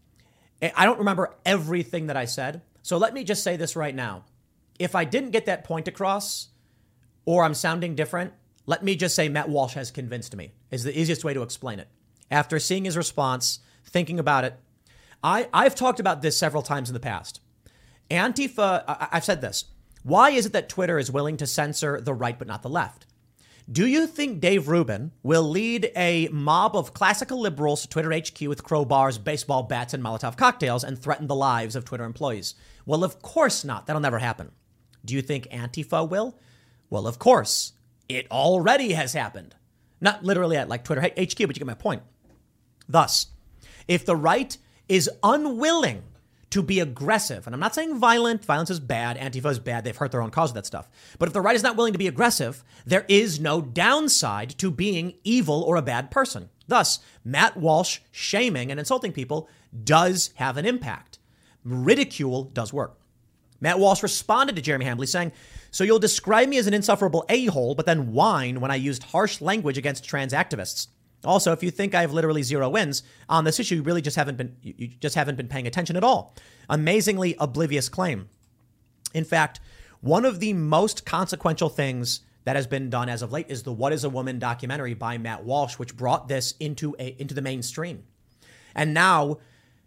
I don't remember everything that I said. So let me just say this right now. If I didn't get that point across, or I'm sounding different, let me just say Matt Walsh has convinced me, is the easiest way to explain it. After seeing his response, thinking about it, I, I've talked about this several times in the past. Antifa, I, I've said this. Why is it that Twitter is willing to censor the right but not the left? Do you think Dave Rubin will lead a mob of classical liberals to Twitter H Q with crowbars, baseball bats, and Molotov cocktails and threaten the lives of Twitter employees? Well, of course not. That'll never happen. Do you think Antifa will? Well, of course. It already has happened. Not literally at like Twitter H Q, but you get my point. Thus, if the right is unwilling to be aggressive, and I'm not saying violent, violence is bad, Antifa is bad, they've hurt their own cause with that stuff. But if the right is not willing to be aggressive, there is no downside to being evil or a bad person. Thus, Matt Walsh shaming and insulting people does have an impact. Ridicule does work. Matt Walsh responded to Jeremy Hambley saying, so you'll describe me as an insufferable a-hole, but then whine when I used harsh language against trans activists. Also, if you think I have literally zero wins on this issue, you really just haven't been you just haven't been paying attention at all. Amazingly oblivious claim. In fact, one of the most consequential things that has been done as of late is the What is a Woman documentary by Matt Walsh, which brought this into a, into the mainstream. And now,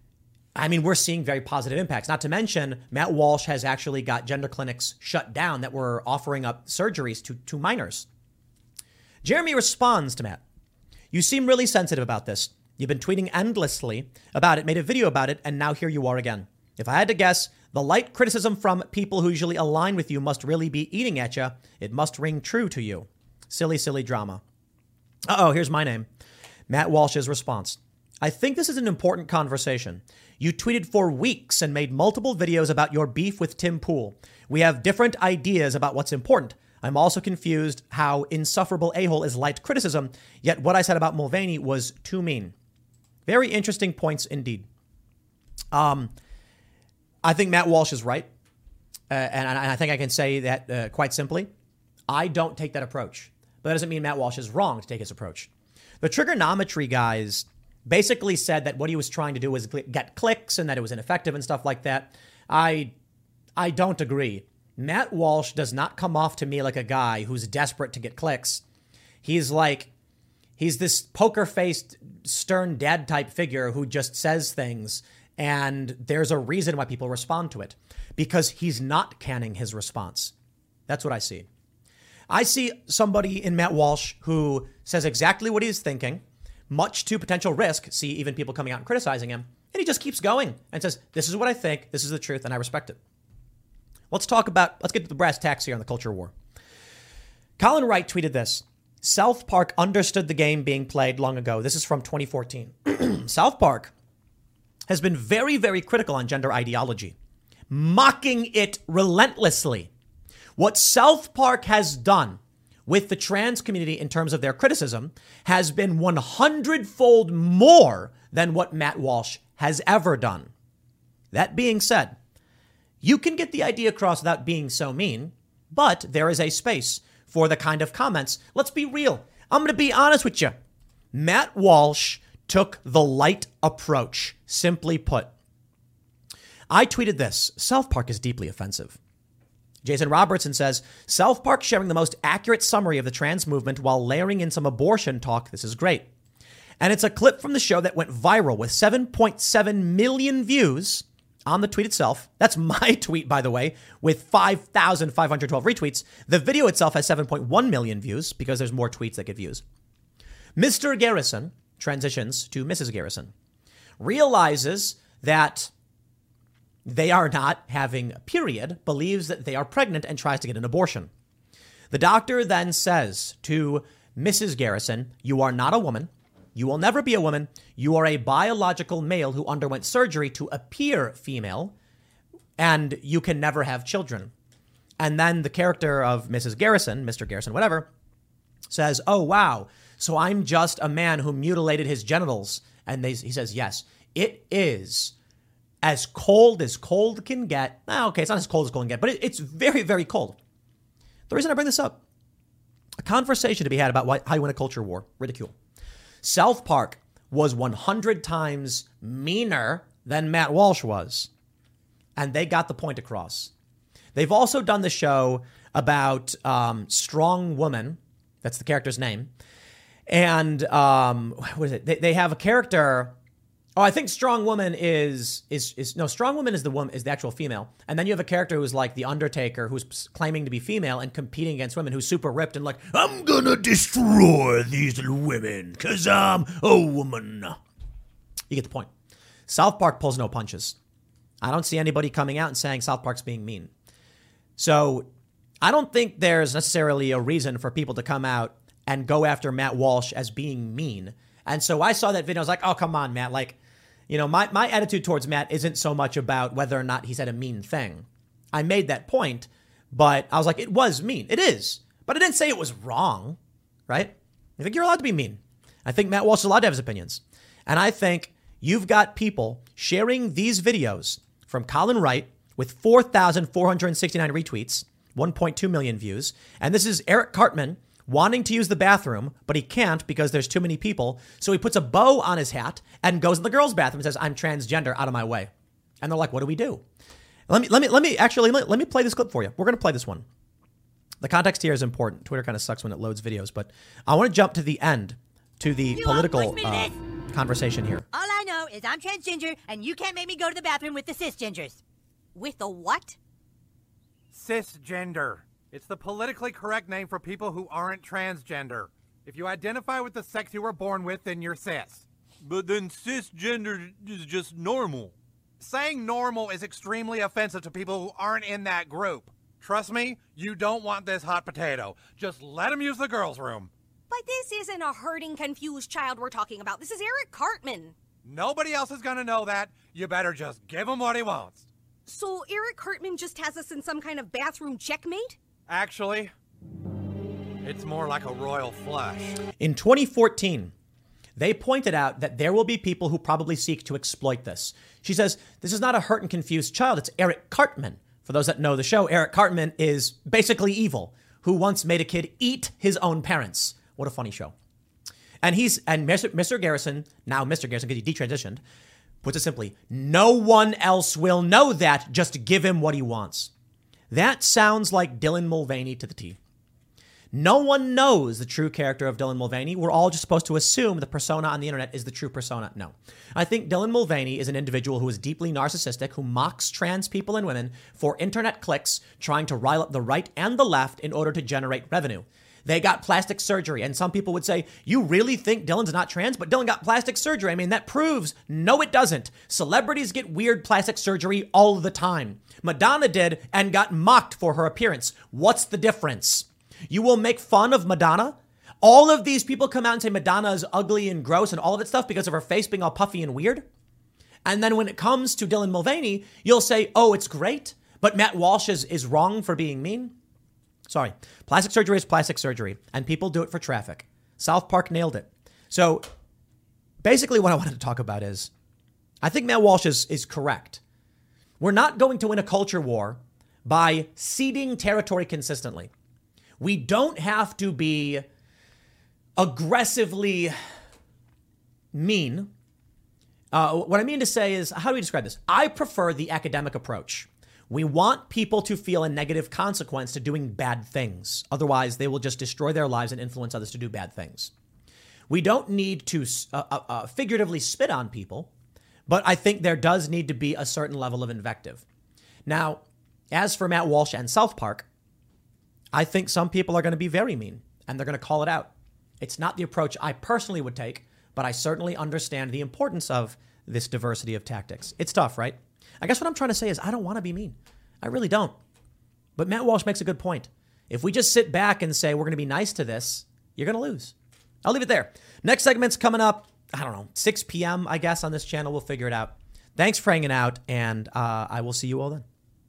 I mean, we're seeing very positive impacts. Not to mention, Matt Walsh has actually got gender clinics shut down that were offering up surgeries to, to minors. Jeremy responds to Matt. You seem really sensitive about this. You've been tweeting endlessly about it, made a video about it, and now here you are again. If I had to guess, the light criticism from people who usually align with you must really be eating at you. It must ring true to you. Silly, silly drama. Uh-oh, here's my name. Matt Walsh's response. I think this is an important conversation. You tweeted for weeks and made multiple videos about your beef with Tim Pool. We have different ideas about what's important. I'm also confused how insufferable a-hole is light criticism, yet what I said about Mulvaney was too mean. Very interesting points indeed. Um, I think Matt Walsh is right. Uh, and, and I think I can say that uh, quite simply. I don't take that approach. But that doesn't mean Matt Walsh is wrong to take his approach. The trigonometry guys basically said that what he was trying to do was get clicks and that it was ineffective and stuff like that. I, I don't agree. Matt Walsh does not come off to me like a guy who's desperate to get clicks. He's like, he's this poker-faced, stern dad type figure who just says things, and there's a reason why people respond to it, because he's not canning his response. That's what I see. I see somebody in Matt Walsh who says exactly what he's thinking, much to potential risk, see even people coming out and criticizing him, and he just keeps going and says, this is what I think, this is the truth, and I respect it. Let's talk about, let's get to the brass tacks here on the culture war. Colin Wright tweeted this. South Park understood the game being played long ago. This is from twenty fourteen. South Park has been very, very critical on gender ideology, mocking it relentlessly. What South Park has done with the trans community in terms of their criticism has been one hundred fold more than what Matt Walsh has ever done. That being said, you can get the idea across without being so mean, but there is a space for the kind of comments. Let's be real. I'm going to be honest with you. Matt Walsh took the light approach, simply put. I tweeted this. South Park is deeply offensive. Jason Robertson says, South Park sharing the most accurate summary of the trans movement while layering in some abortion talk. This is great. And it's a clip from the show that went viral with seven point seven million views on the tweet itself. That's my tweet, by the way, with five thousand five hundred twelve retweets. The video itself has seven point one million views because there's more tweets that get views. Mister Garrison transitions to Missus Garrison, realizes that they are not having a period, believes that they are pregnant, and tries to get an abortion. The doctor then says to Missus Garrison, you are not a woman. You will never be a woman. You are a biological male who underwent surgery to appear female, and you can never have children. And then the character of Missus Garrison, Mister Garrison, whatever, says, oh, wow, so I'm just a man who mutilated his genitals. And they, he says, yes, it is as cold as cold can get. Oh, okay, it's not as cold as cold can get, but it, it's very, very cold. The reason I bring this up, a conversation to be had about why, how you win a culture war, ridicule. South Park was one hundred times meaner than Matt Walsh was. And they got the point across. They've also done the show about um, Strong Woman. That's the character's name. And um, what is it? They, they have a character. Oh, I think Strong Woman is is is no Strong Woman is the woman is the actual female, and then you have a character who's like the Undertaker, who's claiming to be female and competing against women, who's super ripped and like, I'm gonna destroy these little women because I'm a woman. You get the point. South Park pulls no punches. I don't see anybody coming out and saying South Park's being mean. So I don't think there's necessarily a reason for people to come out and go after Matt Walsh as being mean. And so I saw that video. I was like, oh, come on, Matt. Like, you know, my, my attitude towards Matt isn't so much about whether or not he said a mean thing. I made that point, but I was like, it was mean. It is. But I didn't say it was wrong, right? I think you're allowed to be mean. I think Matt Walsh is allowed to have his opinions. And I think you've got people sharing these videos from Colin Wright with four thousand four hundred sixty-nine retweets, one point two million views. And this is Eric Cartman wanting to use the bathroom, but he can't because there's too many people. So he puts a bow on his hat and goes in the girls' bathroom and says, I'm transgender, out of my way. And they're like, what do we do? Let me, let me, let me actually, let, let me play this clip for you. We're going to play this one. The context here is important. Twitter kind of sucks when it loads videos, but I want to jump to the end, to the You political won't push me uh, to this. conversation here. All I know is I'm transgender, and you can't make me go to the bathroom with the cisgenders. With the what? Cisgender. It's the politically correct name for people who aren't transgender. If you identify with the sex you were born with, then you're cis. But then cisgender is just normal. Saying normal is extremely offensive to people who aren't in that group. Trust me, you don't want this hot potato. Just let him use the girls' room. But this isn't a hurting, confused child we're talking about. This is Eric Cartman. Nobody else is gonna know that. You better just give him what he wants. So Eric Cartman just has us in some kind of bathroom checkmate? Actually, it's more like a royal flush. In twenty fourteen, they pointed out that there will be people who probably seek to exploit this. She says, this is not a hurt and confused child. It's Eric Cartman. For those that know the show, Eric Cartman is basically evil, who once made a kid eat his own parents. What a funny show. And he's, and Mister Mister Garrison, now Mister Garrison, because he detransitioned, puts it simply, no one else will know that. Just give him what he wants. That sounds like Dylan Mulvaney to the T. No one knows the true character of Dylan Mulvaney. We're all just supposed to assume the persona on the internet is the true persona. No. I think Dylan Mulvaney is an individual who is deeply narcissistic, who mocks trans people and women for internet clicks, trying to rile up the right and the left in order to generate revenue. They got plastic surgery, and some people would say, you really think Dylan's not trans? But Dylan got plastic surgery. I mean, that proves, no, it doesn't. Celebrities get weird plastic surgery all the time. Madonna did and got mocked for her appearance. What's the difference? You will make fun of Madonna? All of these people come out and say Madonna is ugly and gross and all of that stuff because of her face being all puffy and weird. And then when it comes to Dylan Mulvaney, you'll say, oh, it's great, but Matt Walsh is, is wrong for being mean. Sorry. Plastic surgery is plastic surgery, and people do it for traffic. South Park nailed it. So basically what I wanted to talk about is, I think Matt Walsh is, is correct. We're not going to win a culture war by ceding territory consistently. We don't have to be aggressively mean. Uh, what I mean to say is, how do we describe this? I prefer the academic approach. We want people to feel a negative consequence to doing bad things. Otherwise, they will just destroy their lives and influence others to do bad things. We don't need to uh, uh, uh, figuratively spit on people, but I think there does need to be a certain level of invective. Now, as for Matt Walsh and South Park, I think some people are going to be very mean, and they're going to call it out. It's not the approach I personally would take, but I certainly understand the importance of this diversity of tactics. It's tough, right? I guess what I'm trying to say is I don't want to be mean. I really don't. But Matt Walsh makes a good point. If we just sit back and say we're going to be nice to this, you're going to lose. I'll leave it there. Next segment's coming up, I don't know, six p.m., I guess, on this channel. We'll figure it out. Thanks for hanging out, and uh, I will see you all then.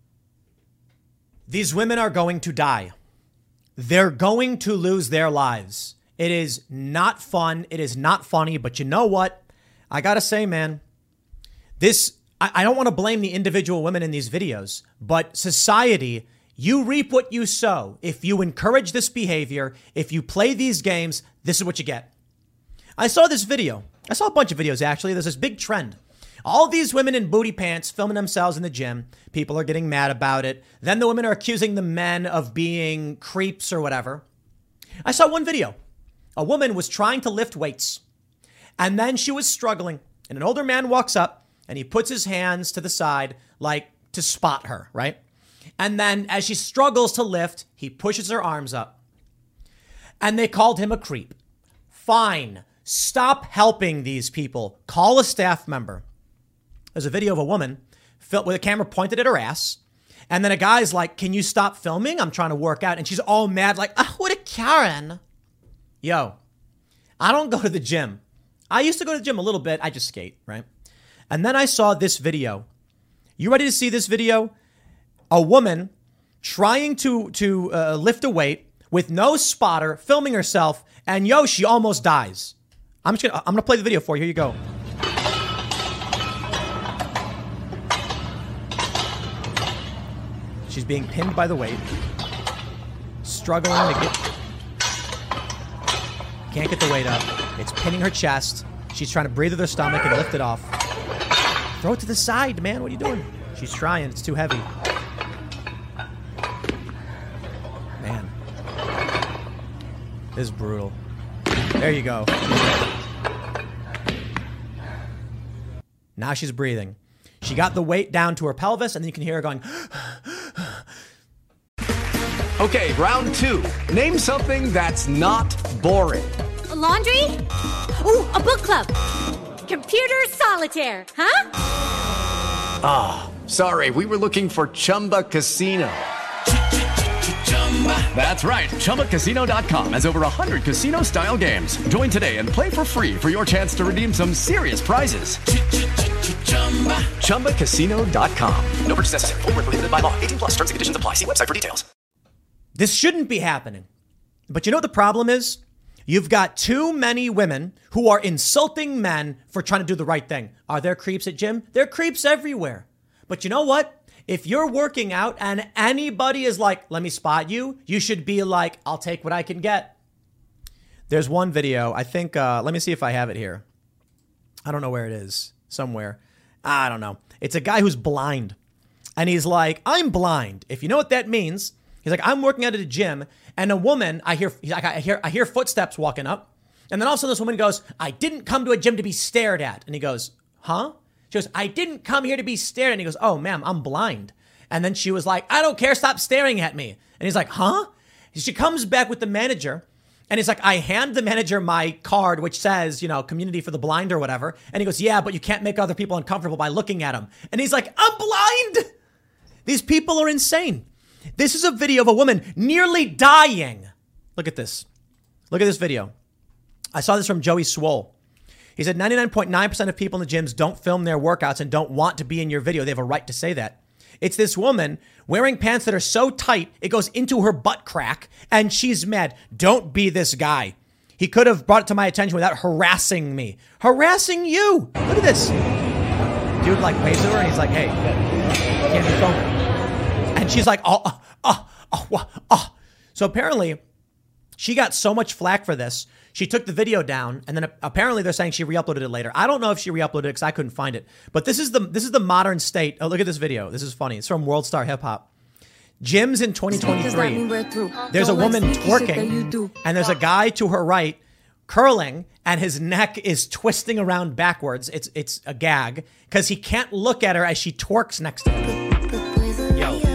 These women are going to die. They're going to lose their lives. It is not fun. It is not funny. But you know what? I got to say, man, this I, I don't want to blame the individual women in these videos, but society, you reap what you sow. If you encourage this behavior, if you play these games, this is what you get. I saw this video. I saw a bunch of videos, actually. There's this big trend. All these women in booty pants filming themselves in the gym. People are getting mad about it. Then the women are accusing the men of being creeps or whatever. I saw one video. A woman was trying to lift weights, and then she was struggling, and an older man walks up, and he puts his hands to the side, like to spot her, right? And then as she struggles to lift, he pushes her arms up, and they called him a creep. Fine. Stop helping these people. Call a staff member. There's a video of a woman with a camera pointed at her ass. And then a guy's like, can you stop filming? I'm trying to work out. And she's all mad like, oh, what a Karen. Yo, I don't go to the gym. I used to go to the gym a little bit. I just skate, right? And then I saw this video. You ready to see this video? A woman trying to, to uh, lift a weight with no spotter, filming herself. And yo, she almost dies. I'm just gonna, I'm gonna play the video for you. Here you go. She's being pinned by the weight. Struggling to get... Can't get the weight up. It's pinning her chest. She's trying to breathe with her stomach and lift it off. Throw it to the side, man. What are you doing? She's trying. It's too heavy. Man. This is brutal. There you go. Now she's breathing. She got the weight down to her pelvis, and then you can hear her going... Okay, round two. Name something that's not boring. A laundry? Ooh, a book club. Computer solitaire, huh? Ah, oh, sorry. We were looking for Chumba Casino. That's right. Chumba Casino dot com has over one hundred casino-style games. Join today and play for free for your chance to redeem some serious prizes. Chumba Casino dot com. No purchase necessary. Void where prohibited by law. eighteen plus. Terms and conditions apply. See website for details. This shouldn't be happening. But you know what the problem is? You've got too many women who are insulting men for trying to do the right thing. Are there creeps at gym? There are creeps everywhere. But you know what? If you're working out and anybody is like, let me spot you, you should be like, I'll take what I can get. There's one video. I think, uh, let me see if I have it here. I don't know where it is. Somewhere. I don't know. It's a guy who's blind. And he's like, I'm blind. If you know what that means, he's like, I'm working out at a gym, and a woman, I hear, he's like, I hear, I hear footsteps walking up, and then also this woman goes, I didn't come to a gym to be stared at. And he goes, huh? She goes, I didn't come here to be stared at. And he goes, oh, ma'am, I'm blind. And then she was like, I don't care. Stop staring at me. And he's like, huh? She comes back with the manager, and he's like, I hand the manager my card, which says, you know, community for the blind or whatever. And he goes, yeah, but you can't make other people uncomfortable by looking at them. And he's like, I'm blind. These people are insane. This is a video of a woman nearly dying. Look at this. Look at this video. I saw this from Joey Swole. He said ninety-nine point nine percent of people in the gyms don't film their workouts and don't want to be in your video. They have a right to say that. It's this woman wearing pants that are so tight, it goes into her butt crack, and she's mad. Don't be this guy. He could have brought it to my attention without harassing me. Harassing you. Look at this. Dude like waves at her and he's like, hey, can't be filming. And she's like, oh, oh, oh, oh, oh. So apparently she got so much flack for this. She took the video down, and then apparently they're saying she re-uploaded it later. I don't know if she re-uploaded it because I couldn't find it. But this is the this is the modern state. Oh, look at this video. This is funny. It's from World Star Hip Hop. Gyms in twenty twenty-three. There's a woman twerking, and there's a guy to her right curling, and his neck is twisting around backwards. It's it's a gag because he can't look at her as she twerks next to him.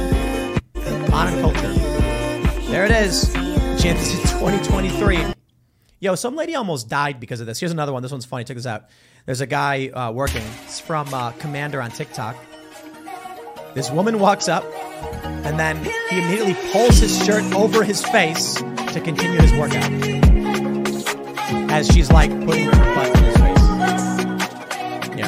Yo, modern culture. There it is. Gyms in twenty twenty-three. Yo, some lady almost died because of this. Here's another one. This one's funny. Check this out. There's a guy uh, working. It's from uh, Commander on TikTok. This woman walks up, and then he immediately pulls his shirt over his face to continue his workout. As she's like putting her butt in his face. Yeah.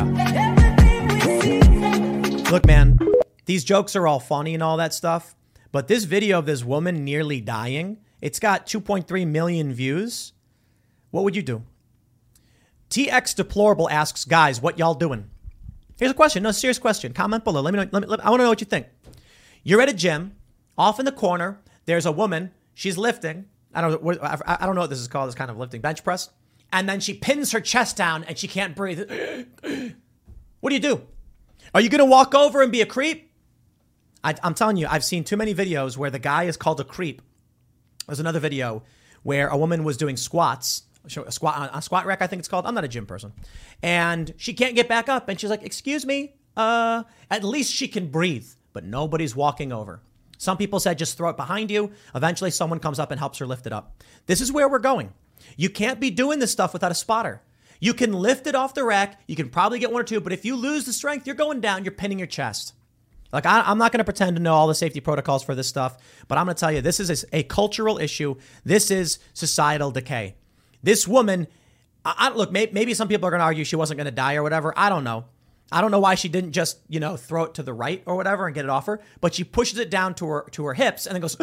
Look, man, these jokes are all funny and all that stuff, but this video of this woman nearly dying, it's got two point three million views. What would you do? T X Deplorable asks, guys, what y'all doing? Here's a question. No, serious question. Comment below. Let me know. Let me, let, I want to know what you think. You're at a gym. Off in the corner, there's a woman. She's lifting. I don't know. I don't know what this is called. This kind of lifting. Bench press. And then she pins her chest down and she can't breathe. What do you do? Are you going to walk over and be a creep? I, I'm telling you, I've seen too many videos where the guy is called a creep. There's another video where a woman was doing squats, a squat, a squat rack, I think it's called. I'm not a gym person. And she can't get back up. And she's like, excuse me, uh, at least she can breathe. But nobody's walking over. Some people said just throw it behind you. Eventually someone comes up and helps her lift it up. This is where we're going. You can't be doing this stuff without a spotter. You can lift it off the rack. You can probably get one or two. But if you lose the strength, you're going down. You're pinning your chest. Like, I, I'm not going to pretend to know all the safety protocols for this stuff. But I'm going to tell you, this is a, a cultural issue. This is societal decay. This woman, I, I, look, may, maybe some people are going to argue she wasn't going to die or whatever. I don't know. I don't know why she didn't just, you know, throw it to the right or whatever and get it off her. But she pushes it down to her to her hips and then goes,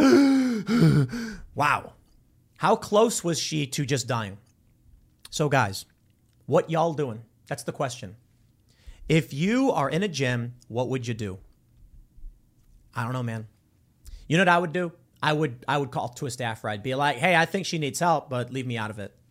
wow. How close was she to just dying? So guys, what y'all doing? That's the question. If you are in a gym, what would you do? I don't know, man. You know what I would do? I would I would call to a staff ride. Be like, hey, I think she needs help, but leave me out of it.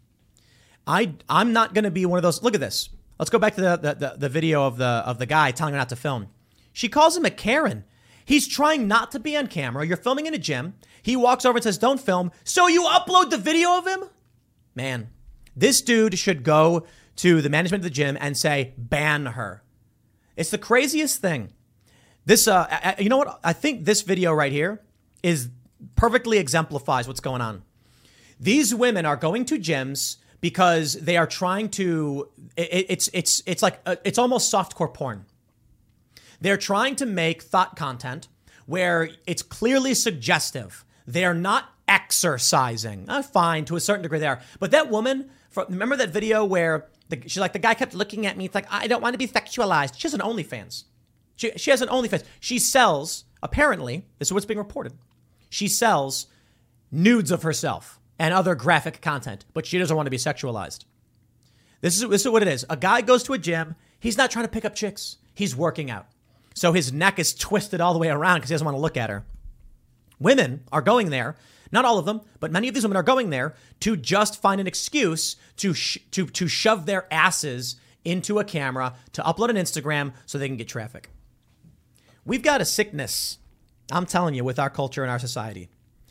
I, I'm not going to be one of those. Look at this. Let's go back to the, the, the, the video of the of the guy telling her not to film. She calls him a Karen. He's trying not to be on camera. You're filming in a gym. He walks over and says, don't film. So you upload the video of him? Man, this dude should go to the management of the gym and say, ban her. It's the craziest thing. This, uh, I, you know what? I think this video right here is perfectly exemplifies what's going on. These women are going to gyms because they are trying to, it, it's, it's, it's like, uh, it's almost softcore porn. They're trying to make thought content where it's clearly suggestive. They're not exercising. Uh, fine, to a certain degree they are. But that woman, remember that video where the, she's like, the guy kept looking at me. It's like, I don't want to be sexualized. She has an OnlyFans. She, she has an OnlyFans. She sells, apparently, this is what's being reported. She sells nudes of herself and other graphic content, but she doesn't want to be sexualized. This is, this is what it is. A guy goes to a gym. He's not trying to pick up chicks. He's working out. So his neck is twisted all the way around because he doesn't want to look at her. Women are going there, not all of them, but many of these women are going there to just find an excuse to sh- to to shove their asses into a camera, to upload an Instagram so they can get traffic. We've got a sickness, I'm telling you, with our culture and our society.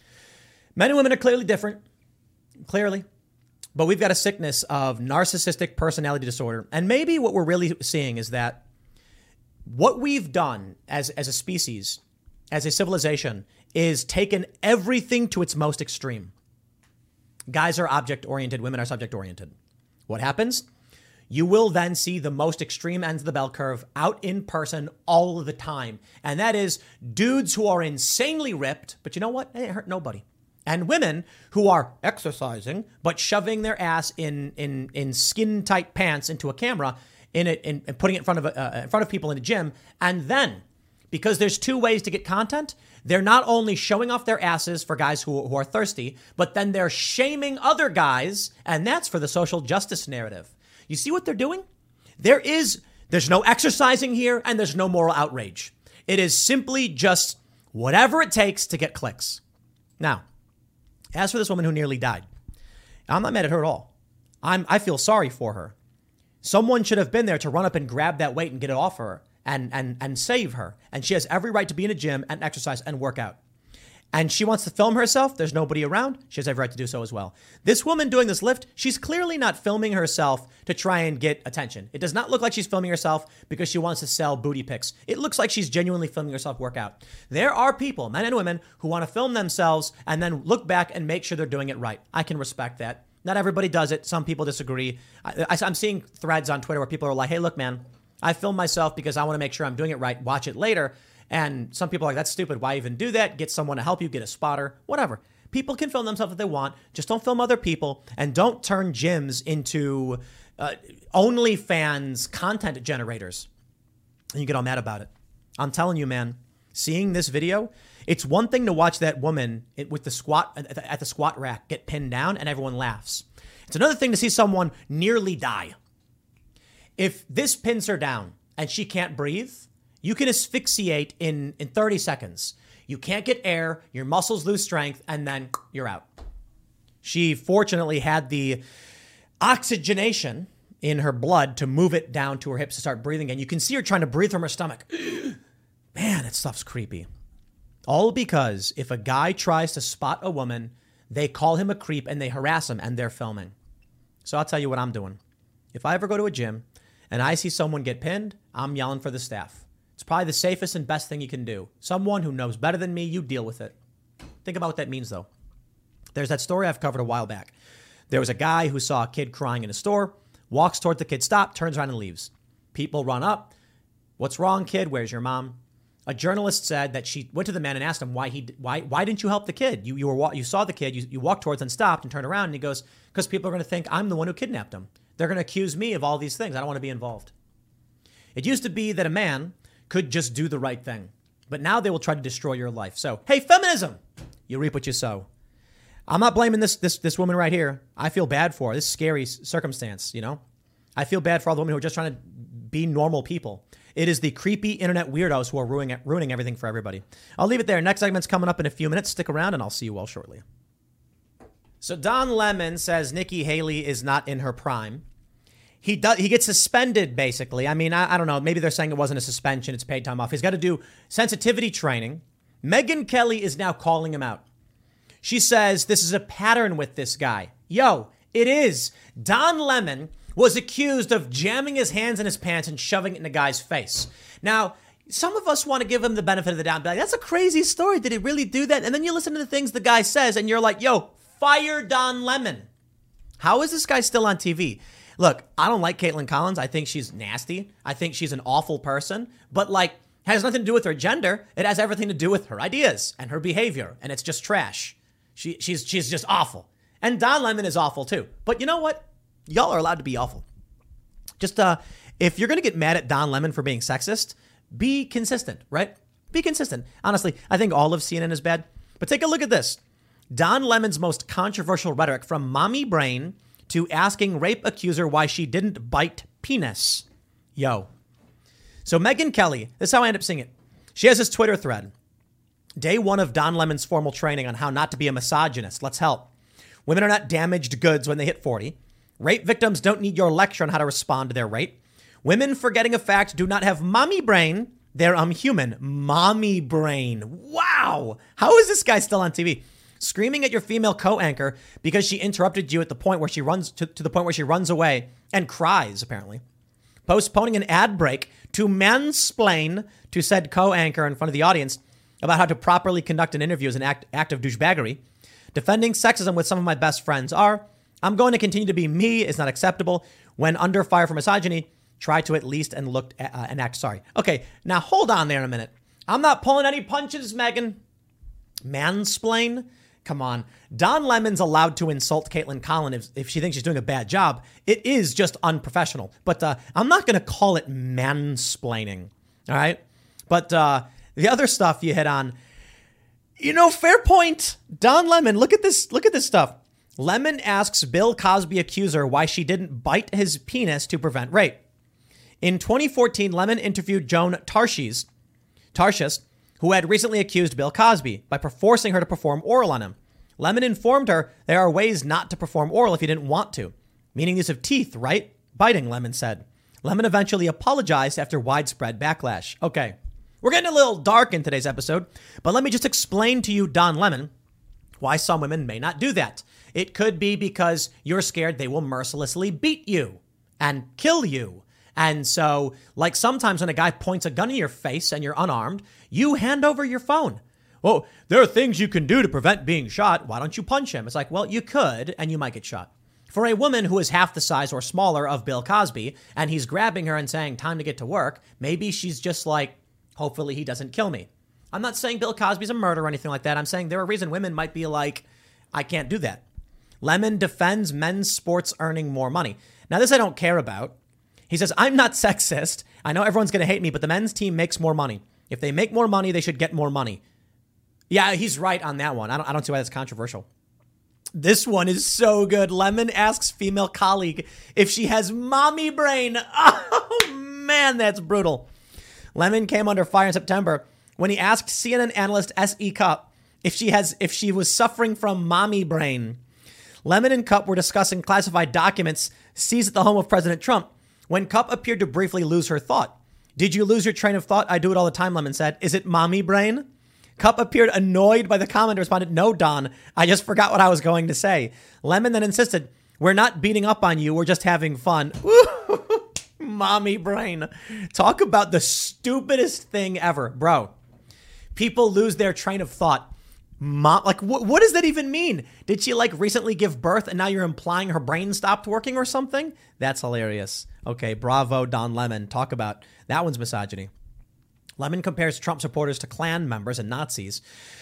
Men and women are clearly different, clearly, but we've got a sickness of narcissistic personality disorder. And maybe what we're really seeing is that what we've done as, as a species, as a civilization, is taken everything to its most extreme. Guys are object-oriented, women are subject-oriented. What happens? You will then see the most extreme ends of the bell curve out in person all of the time. And that is dudes who are insanely ripped, but you know what? They hurt nobody. And women who are exercising, but shoving their ass in in, in skin-tight pants into a camera in it and putting it in front of a, uh, in front of people in a gym. And then, because there's two ways to get content, they're not only showing off their asses for guys who, who are thirsty, but then they're shaming other guys, and that's for the social justice narrative. You see what they're doing? There is, there's no exercising here, and there's no moral outrage. It is simply just whatever it takes to get clicks. Now, as for this woman who nearly died, I'm not mad at her at all. I'm, I feel sorry for her. Someone should have been there to run up and grab that weight and get it off her and, and, and save her. And she has every right to be in a gym and exercise and work out. And she wants to film herself. There's nobody around. She has every right to do so as well. This woman doing this lift, she's clearly not filming herself to try and get attention. It does not look like she's filming herself because she wants to sell booty pics. It looks like she's genuinely filming herself work out. There are people, men and women, who want to film themselves and then look back and make sure they're doing it right. I can respect that. Not everybody does it. Some people disagree. I, I, I'm seeing threads on Twitter where people are like, hey, look, man, I film myself because I want to make sure I'm doing it right. Watch it later. And some people are like, that's stupid. Why even do that? Get someone to help you, get a spotter, whatever. People can film themselves if they want. Just don't film other people and don't turn gyms into uh, OnlyFans content generators. And you get all mad about it. I'm telling you, man, seeing this video, it's one thing to watch that woman with the squat at the squat rack get pinned down and everyone laughs. It's another thing to see someone nearly die. If this pins her down and she can't breathe, you can asphyxiate in, in thirty seconds. You can't get air, your muscles lose strength, and then you're out. She fortunately had the oxygenation in her blood to move it down to her hips to start breathing again. You can see her trying to breathe from her stomach. Man, that stuff's creepy. All because if a guy tries to spot a woman, they call him a creep and they harass him and they're filming. So I'll tell you what I'm doing. If I ever go to a gym and I see someone get pinned, I'm yelling for the staff. It's probably the safest and best thing you can do. Someone who knows better than me, you deal with it. Think about what that means, though. There's that story I've covered a while back. There was a guy who saw a kid crying in a store, walks towards the kid, stops, turns around and leaves. People run up. What's wrong, kid? Where's your mom? A journalist said that she went to the man and asked him why he why why didn't you help the kid? You you were you saw the kid, you, you walked towards and stopped and turned around, and he goes, because people are going to think I'm the one who kidnapped him. They're going to accuse me of all these things. I don't want to be involved. It used to be that a man could just do the right thing, but now they will try to destroy your life. So, hey, feminism, you reap what you sow. I'm not blaming this this this woman right here. I feel bad for her. This is a scary circumstance, you know? I feel bad for all the women who are just trying to be normal people. It is the creepy internet weirdos who are ruining, ruining everything for everybody. I'll leave it there. Next segment's coming up in a few minutes. Stick around and I'll see you all shortly. So Don Lemon says Nikki Haley is not in her prime. He does. He gets suspended, basically. I mean, I, I don't know. Maybe they're saying it wasn't a suspension. It's paid time off. He's got to do sensitivity training. Megyn Kelly is now calling him out. She says this is a pattern with this guy. Yo, it is. Don Lemon was accused of jamming his hands in his pants and shoving it in a guy's face. Now, some of us want to give him the benefit of the doubt and be like, that's a crazy story. Did he really do that? And then you listen to the things the guy says and you're like, yo, fire Don Lemon. How is this guy still on T V? Look, I don't like Caitlin Collins. I think she's nasty. I think she's an awful person. But like, has nothing to do with her gender. It has everything to do with her ideas and her behavior. And it's just trash. She, she's, she's just awful. And Don Lemon is awful too. But you know what? Y'all are allowed to be awful. Just uh, if you're going to get mad at Don Lemon for being sexist, be consistent, right? Be consistent. Honestly, I think all of C N N is bad. But take a look at this. Don Lemon's most controversial rhetoric, from mommy brain to asking rape accuser why she didn't bite penis. Yo. So Megyn Kelly, this is how I end up seeing it. She has this Twitter thread. Day one of Don Lemon's formal training on how not to be a misogynist. Let's help. Women are not damaged goods when they hit forty. Rape victims don't need your lecture on how to respond to their rape. Women, forgetting a fact, do not have mommy brain. They're um human. Mommy brain. Wow. How is this guy still on T V? Screaming at your female co-anchor because she interrupted you at the point where she runs to, to the point where she runs away and cries, apparently. Postponing an ad break to mansplain to said co-anchor in front of the audience about how to properly conduct an interview is an act, act of douchebaggery. Defending sexism with some of my best friends are, I'm going to continue to be me is not acceptable. When under fire for misogyny, try to at least and look uh, and act sorry. Okay, now hold on there a minute. I'm not pulling any punches, Megyn. Mansplain? Come on. Don Lemon's allowed to insult Caitlin Collins if, if she thinks she's doing a bad job. It is just unprofessional. But uh, I'm not going to call it mansplaining. All right? But uh, the other stuff you hit on, you know, fair point. Don Lemon, look at this. Look at this stuff. Lemon asks Bill Cosby accuser why she didn't bite his penis to prevent rape. In twenty fourteen, Lemon interviewed Joan Tarshis, Tarshis, who had recently accused Bill Cosby by forcing her to perform oral on him. Lemon informed her there are ways not to perform oral if you didn't want to. Meaning these have teeth, right? Biting, Lemon said. Lemon eventually apologized after widespread backlash. Okay, we're getting a little dark in today's episode, but let me just explain to you, Don Lemon, why some women may not do that. It could be because you're scared they will mercilessly beat you and kill you. And so, like sometimes when a guy points a gun in your face and you're unarmed, you hand over your phone. Oh, there are things you can do to prevent being shot. Why don't you punch him? It's like, well, you could, and you might get shot. For a woman who is half the size or smaller of Bill Cosby, and he's grabbing her and saying, time to get to work, maybe she's just like, hopefully he doesn't kill me. I'm not saying Bill Cosby's a murderer or anything like that. I'm saying there are reasons women might be like, I can't do that. Lemon defends men's sports earning more money. Now, this I don't care about. He says, I'm not sexist. I know everyone's going to hate me, but the men's team makes more money. If they make more money, they should get more money. Yeah, he's right on that one. I don't, I don't see why that's controversial. This one is so good. Lemon asks female colleague if she has mommy brain. Oh, Man, that's brutal. Lemon came under fire in September when he asked C N N analyst S E. Cupp if she has if she was suffering from mommy brain. Lemon and Cupp were discussing classified documents seized at the home of President Trump when Cupp appeared to briefly lose her thought. Did you lose your train of thought? I do it all the time, Lemon said. Is it mommy brain? Cupp appeared annoyed by the comment and responded, no, Don, I just forgot what I was going to say. Lemon then insisted, we're not beating up on you. We're just having fun. Mommy brain. Talk about the stupidest thing ever. Bro, people lose their train of thought. Mom, like, wh- what does that even mean? Did she like recently give birth and now you're implying her brain stopped working or something? That's hilarious. Okay, bravo, Don Lemon. Talk about that one's misogyny. Lemon compares Trump supporters to Klan members and Nazis.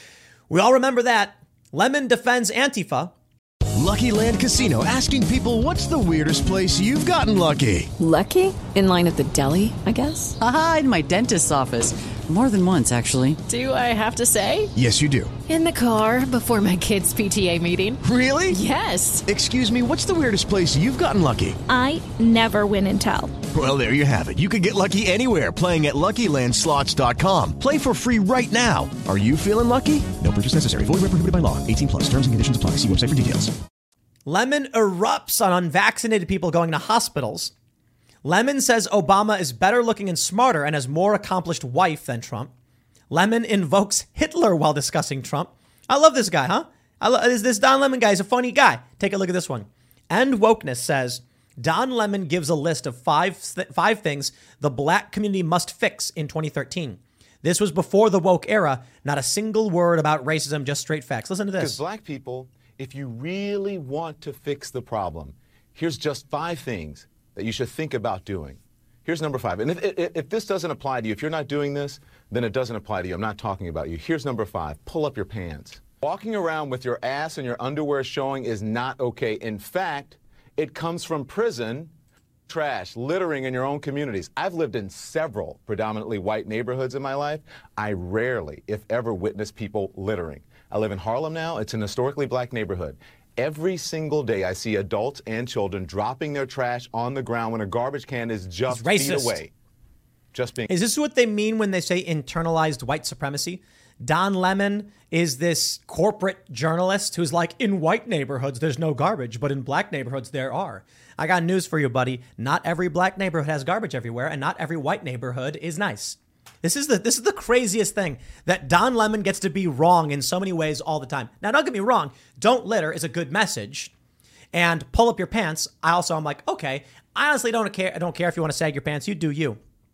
We all remember that. Lemon defends Antifa. Lucky Land Casino, asking people, what's the weirdest place you've gotten lucky? Lucky? In line at the deli, I guess? Aha, in my dentist's office. More than once, actually. Do I have to say? Yes, you do. In the car before my kids' P T A meeting. Really? Yes. Excuse me, what's the weirdest place you've gotten lucky? I never win and tell. Well, there you have it. You can get lucky anywhere, playing at Lucky Land Slots dot com. Play for free right now. Are you feeling lucky? No purchase necessary. Void where prohibited by law. eighteen plus. Terms and conditions apply. See website for details. Lemon erupts on unvaccinated people going to hospitals. Lemon says Obama is better looking and smarter and has more accomplished wife than Trump. Lemon invokes Hitler while discussing Trump. I love this guy, huh? I lo- this, this Don Lemon guy is a funny guy. Take a look at this one. End Wokeness says Don Lemon gives a list of five, th- five things the black community must fix in twenty thirteen. This was before the woke era. Not a single word about racism, just straight facts. Listen to this. Because black people, if you really want to fix the problem, here's just five things that you should think about doing. Here's number five. And if, if, if this doesn't apply to you, if you're not doing this, then it doesn't apply to you. I'm not talking about you. Here's number five. Pull up your pants. Walking around with your ass and your underwear showing is not okay. In fact, it comes from prison, trash, littering in your own communities. I've lived in several predominantly white neighborhoods in my life. I rarely, if ever, witness people littering. I live in Harlem now. It's an historically black neighborhood. Every single day I see adults and children dropping their trash on the ground when a garbage can is just feet away. Just being. Is this what they mean when they say internalized white supremacy? Don Lemon is this corporate journalist who's like, in white neighborhoods, there's no garbage, but in black neighborhoods, there are. I got news for you, buddy. Not every black neighborhood has garbage everywhere, and not every white neighborhood is nice. This is the this is the craziest thing, that Don Lemon gets to be wrong in so many ways all the time. Now, don't get me wrong. Don't litter is a good message. And pull up your pants. I also am like, okay, I honestly don't care. I don't care if you want to sag your pants. You do you.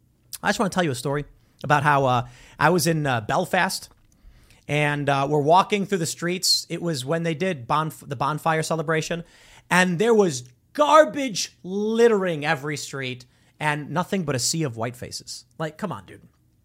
I just want to tell you a story about how uh, I was in uh, Belfast and uh, we're walking through the streets. It was when they did bonf- the bonfire celebration, and there was garbage littering every street and nothing but a sea of white faces. Like, come on, dude.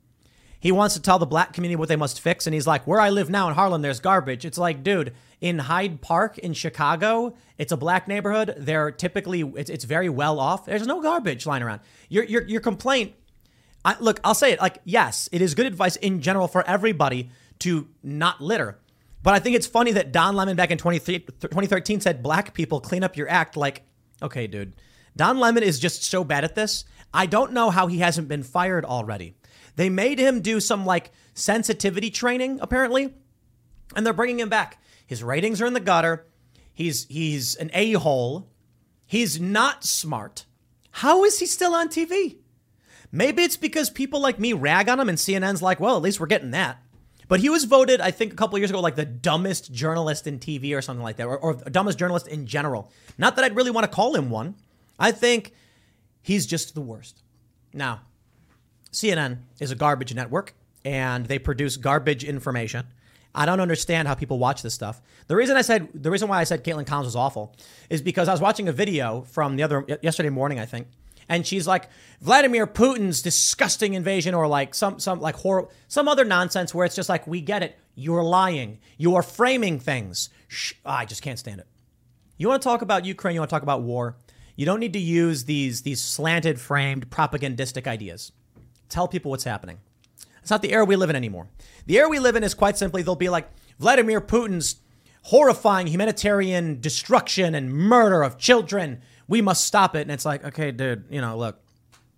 He wants to tell the black community what they must fix. And he's like, where I live now in Harlem, there's garbage. It's like, dude, in Hyde Park in Chicago, it's a black neighborhood. They're typically, it's, it's very well off. There's no garbage lying around. Your, your, your complaint, I, look, I'll say it like, yes, it is good advice in general for everybody to not litter. But I think it's funny that Don Lemon back in twenty thirteen said, black people clean up your act. Like, okay, dude, Don Lemon is just so bad at this. I don't know how he hasn't been fired already. They made him do some like sensitivity training, apparently, and they're bringing him back. His ratings are in the gutter. He's he's an a-hole. He's not smart. How is he still on T V? Maybe it's because people like me rag on him and C N N's like, well, at least we're getting that. But he was voted, I think, a couple of years ago, like the dumbest journalist in T V or something like that, or, or dumbest journalist in general. Not that I'd really want to call him one. I think he's just the worst. Now, C N N is a garbage network, and they produce garbage information. I don't understand how people watch this stuff. The reason I said, the reason why I said Caitlin Collins was awful is because I was watching a video from the other, yesterday morning, I think. And she's like, Vladimir Putin's disgusting invasion, or like some, some like horror, some other nonsense where it's just like, we get it. You're lying. You are framing things. Shh, oh, I just can't stand it. You want to talk about Ukraine? You want to talk about war? You don't need to use these, these slanted, framed, propagandistic ideas. Tell people what's happening. It's not the era we live in anymore. The era we live in is quite simply, they'll be like, Vladimir Putin's horrifying humanitarian destruction and murder of children. We must stop it. And it's like, okay, dude, you know, look,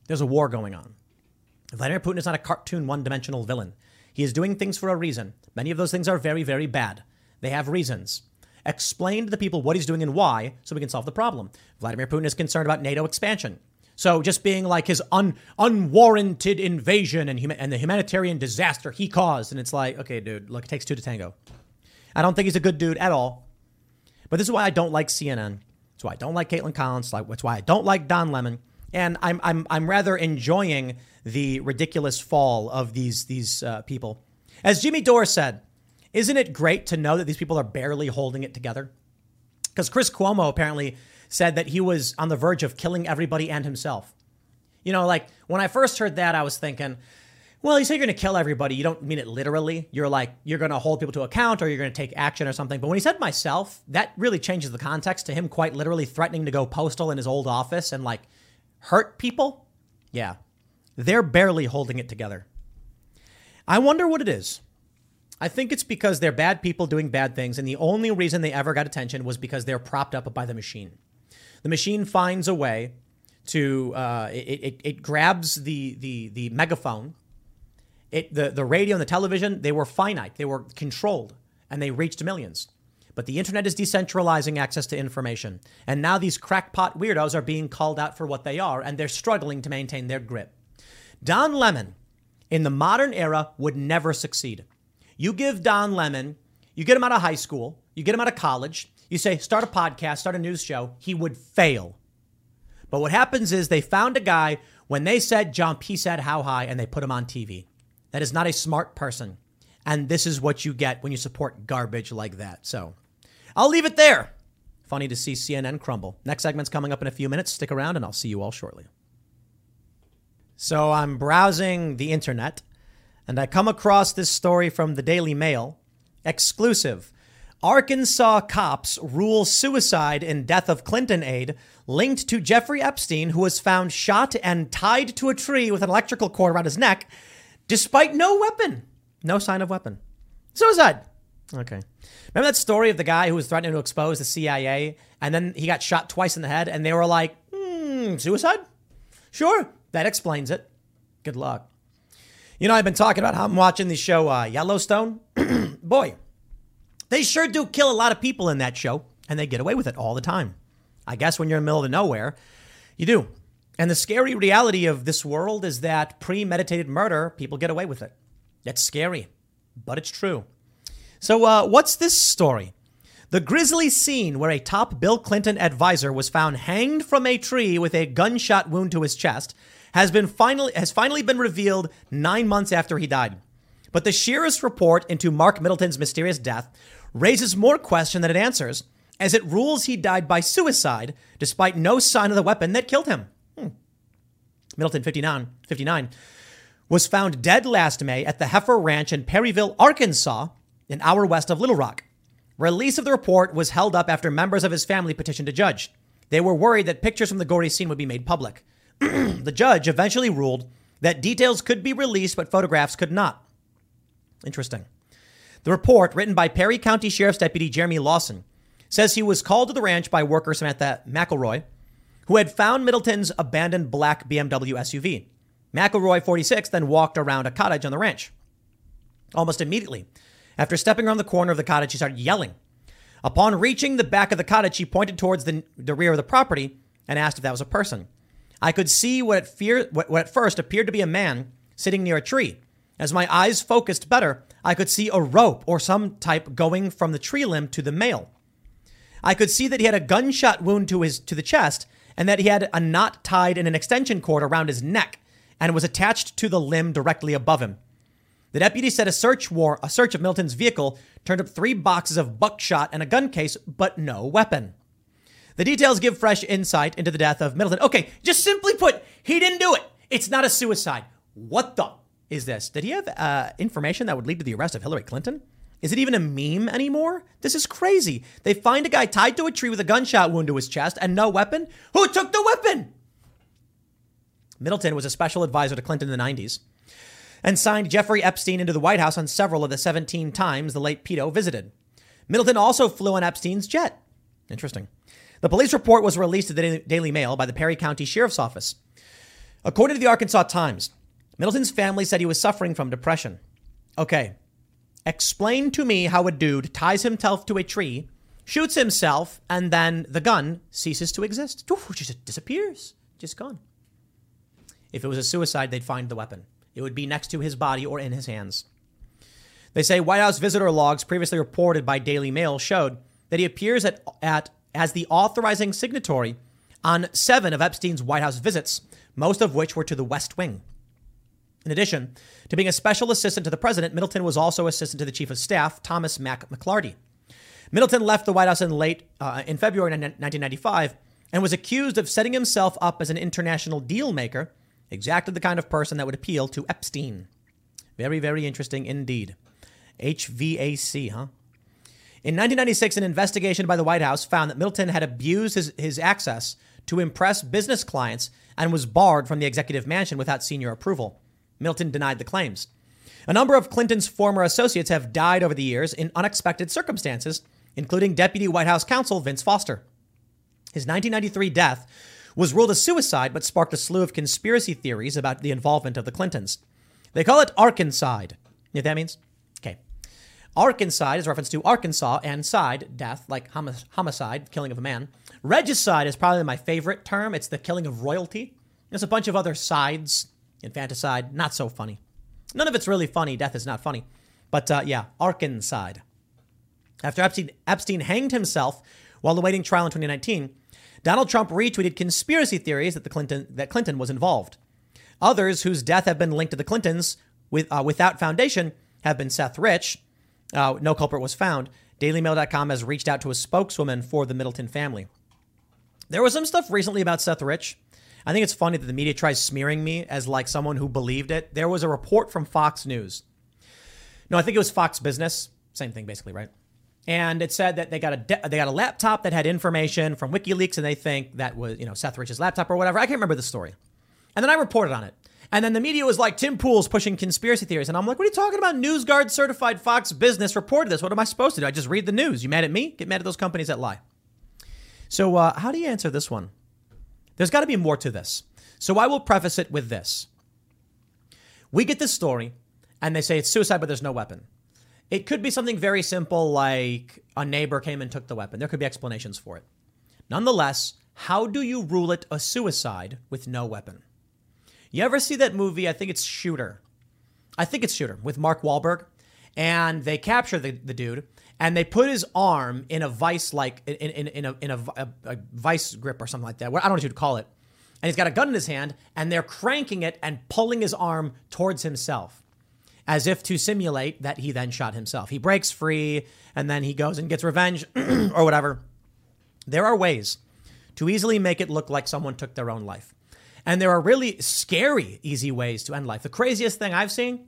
There's a war going on. Vladimir Putin is not a cartoon one-dimensional villain. He is doing things for a reason. Many of those things are very, very bad. They have reasons. Explain to the people what he's doing and why so we can solve the problem. Vladimir Putin is concerned about NATO expansion. So just being like his un, unwarranted invasion and, huma- and the humanitarian disaster he caused. And it's like, okay, dude, look, it takes two to tango. I don't think he's a good dude at all. But this is why I don't like C N N. That's why I don't like Caitlin Collins. That's why I don't like Don Lemon. And I'm I'm I'm rather enjoying the ridiculous fall of these these uh, people. As Jimmy Dore said, isn't it great to know that these people are barely holding it together? Because Chris Cuomo apparently said that he was on the verge of killing everybody and himself. You know, like when I first heard that, I was thinking, well, you say you're going to kill everybody. You don't mean it literally. You're like, you're going to hold people to account or you're going to take action or something. But when he said myself, that really changes the context to him quite literally threatening to go postal in his old office and like hurt people. Yeah, they're barely holding it together. I wonder what it is. I think it's because they're bad people doing bad things. And the only reason they ever got attention was because they're propped up by the machine. The machine finds a way to, uh, it, it, it grabs the, the, the megaphone. It, the, the radio and the television, they were finite. They were controlled and they reached millions. But the internet is decentralizing access to information. And now these crackpot weirdos are being called out for what they are, and they're struggling to maintain their grip. Don Lemon, in the modern era, would never succeed. You give Don Lemon, you get him out of high school, you get him out of college, you say, start a podcast, start a news show, he would fail. But what happens is they found a guy when they said jump, he said how high, and they put him on T V. That is not a smart person. And this is what you get when you support garbage like that. So I'll leave it there. Funny to see C N N crumble. Next segment's coming up in a few minutes. Stick around and I'll see you all shortly. So I'm browsing the internet and I come across this story from the Daily Mail. Exclusive. Arkansas cops rule suicide in death of Clinton aide linked to Jeffrey Epstein, who was found shot and tied to a tree with an electrical cord around his neck, despite no weapon. No sign of weapon. Suicide. Okay. Remember that story of the guy who was threatening to expose the C I A and then he got shot twice in the head and they were like, hmm, suicide? Sure. That explains it. Good luck. You know, I've been talking about how I'm watching the show uh, Yellowstone. Boy, they sure do kill a lot of people in that show and they get away with it all the time. I guess when you're in the middle of nowhere, you do. And the scary reality of this world is that premeditated murder, people get away with it. That's scary, but it's true. So uh, what's this story? The grisly scene where a top Bill Clinton advisor was found hanged from a tree with a gunshot wound to his chest has been finally has finally been revealed nine months after he died. But the sheerest report into Mark Middleton's mysterious death raises more question than it answers, as it rules he died by suicide despite no sign of the weapon that killed him. Hmm. Middleton, fifty-nine, fifty-nine, was found dead last May at the Heifer Ranch in Perryville, Arkansas, an hour west of Little Rock. Release of the report was held up after members of his family petitioned a judge. They were worried that pictures from the gory scene would be made public. The judge eventually ruled that details could be released, but photographs could not. Interesting. The report, written by Perry County Sheriff's Deputy Jeremy Lawson, says he was called to the ranch by worker Samantha McElroy, who had found Middleton's abandoned black B M W S U V. McElroy, forty-six, then walked around a cottage on the ranch. Almost immediately, after stepping around the corner of the cottage, she started yelling. Upon reaching the back of the cottage, she pointed towards the, the rear of the property and asked if that was a person. I could see what at, fear, what, what at first appeared to be a man sitting near a tree. As my eyes focused better, I could see a rope or some type going from the tree limb to the male. I could see that he had a gunshot wound to his to the chest and that he had a knot tied in an extension cord around his neck and was attached to the limb directly above him. The deputy said a search war, a search of Middleton's vehicle turned up three boxes of buckshot and a gun case, but no weapon. The details give fresh insight into the death of Middleton. Okay, just simply put, he didn't do it. It's not a suicide. What the is this? Did he have uh, information that would lead to the arrest of Hillary Clinton? Is it even a meme anymore? This is crazy. They find a guy tied to a tree with a gunshot wound to his chest and no weapon. Who took the weapon? Middleton was a special advisor to Clinton in the nineties and signed Jeffrey Epstein into the White House on several of the seventeen times the late pedo visited. Middleton also flew on Epstein's jet. Interesting. The police report was released to the Daily Mail by the Perry County Sheriff's Office. According to the Arkansas Times, Middleton's family said he was suffering from depression. Okay, explain to me how a dude ties himself to a tree, shoots himself, and then the gun ceases to exist. Oof, just disappears. Just gone. If it was a suicide, they'd find the weapon. It would be next to his body or in his hands. They say White House visitor logs previously reported by Daily Mail showed that he appears at, at as the authorizing signatory on seven of Epstein's White House visits, most of which were to the West Wing. In addition to being a special assistant to the president, Middleton was also assistant to the chief of staff, Thomas Mack McLarty. Middleton left the White House in late uh, in February nineteen ninety-five and was accused of setting himself up as an international deal maker, exactly the kind of person that would appeal to Epstein. Very, very interesting indeed. H V A C, huh? In nineteen ninety-six, an investigation by the White House found that Middleton had abused his, his access to impress business clients and was barred from the executive mansion without senior approval. Middleton denied the claims. A number of Clinton's former associates have died over the years in unexpected circumstances, including Deputy White House counsel Vince Foster. His nineteen ninety-three death was ruled a suicide, but sparked a slew of conspiracy theories about the involvement of the Clintons. They call it Arkanside. You know what that means? Okay. Arkanside is reference to Arkansas and side, death, like homicide, killing of a man. Regicide is probably my favorite term. It's the killing of royalty. There's a bunch of other sides. Infanticide, not so funny. None of it's really funny. Death is not funny. But uh, yeah, Arkanside. After Epstein, Epstein hanged himself while awaiting trial in twenty nineteen, Donald Trump retweeted conspiracy theories that the Clinton that Clinton was involved. Others whose death have been linked to the Clintons with uh, without foundation have been Seth Rich. Uh, no culprit was found. Daily Mail dot com has reached out to a spokeswoman for the Middleton family. There was some stuff recently about Seth Rich. I think it's funny that the media tries smearing me as like someone who believed it. There was a report from Fox News. No, I think it was Fox Business. Same thing, basically, right? And it said that they got a de- they got a laptop that had information from WikiLeaks, and they think that was, you know, Seth Rich's laptop or whatever. I can't remember the story. And then I reported on it. And then the media was like, Tim Pool's pushing conspiracy theories. And I'm like, what are you talking about? NewsGuard certified Fox Business reported this. What am I supposed to do? I just read the news. You mad at me? Get mad at those companies that lie. So uh, how do you answer this one? There's got to be more to this. So I will preface it with this. We get this story and they say it's suicide, but there's no weapon. It could be something very simple like a neighbor came and took the weapon. There could be explanations for it. Nonetheless, how do you rule it a suicide with no weapon? You ever see that movie? I think it's Shooter. I think it's Shooter with Mark Wahlberg. And they capture the, the dude and they put his arm in a vice, like in, in, in, a, in a, a, a vice grip or something like that. I don't know what you'd call it. And he's got a gun in his hand and they're cranking it and pulling his arm towards himself as if to simulate that he then shot himself. He breaks free and then he goes and gets revenge or whatever. There are ways to easily make it look like someone took their own life. And there are really scary, easy ways to end life. The craziest thing I've seen.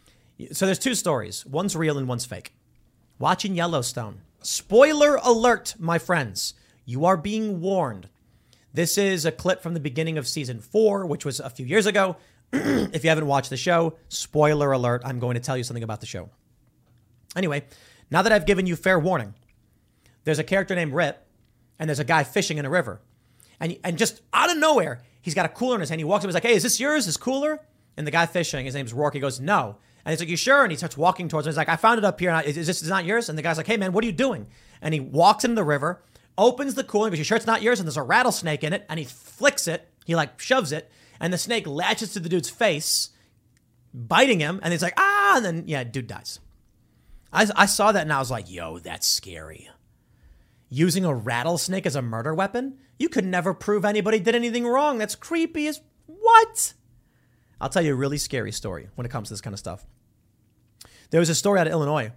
So there's two stories. One's real and one's fake. Watching Yellowstone. Spoiler alert, my friends. You are being warned. This is a clip from the beginning of season four, which was a few years ago. If you haven't watched the show, spoiler alert, I'm going to tell you something about the show. Anyway, now that I've given you fair warning, there's a character named Rip, and there's a guy fishing in a river. And, and just out of nowhere, he's got a cooler in his hand. He walks up, he's like, hey, is this yours, this cooler? And the guy fishing, his name's Rourke, he goes, no. And he's like, you sure? And he starts walking towards him. He's like, I found it up here. And I, is, is this is not yours? And the guy's like, hey, man, what are you doing? And he walks into the river, opens the cooler, goes, you sure it's not yours? And there's a rattlesnake in it. And he flicks it. He like shoves it. And the snake latches to the dude's face, biting him. And he's like, ah, and then, yeah, dude dies. I, I saw that and I was like, yo, that's scary. Using a rattlesnake as a murder weapon? You could never prove anybody did anything wrong. That's creepy as what? I'll tell you a really scary story when it comes to this kind of stuff. There was a story out of Illinois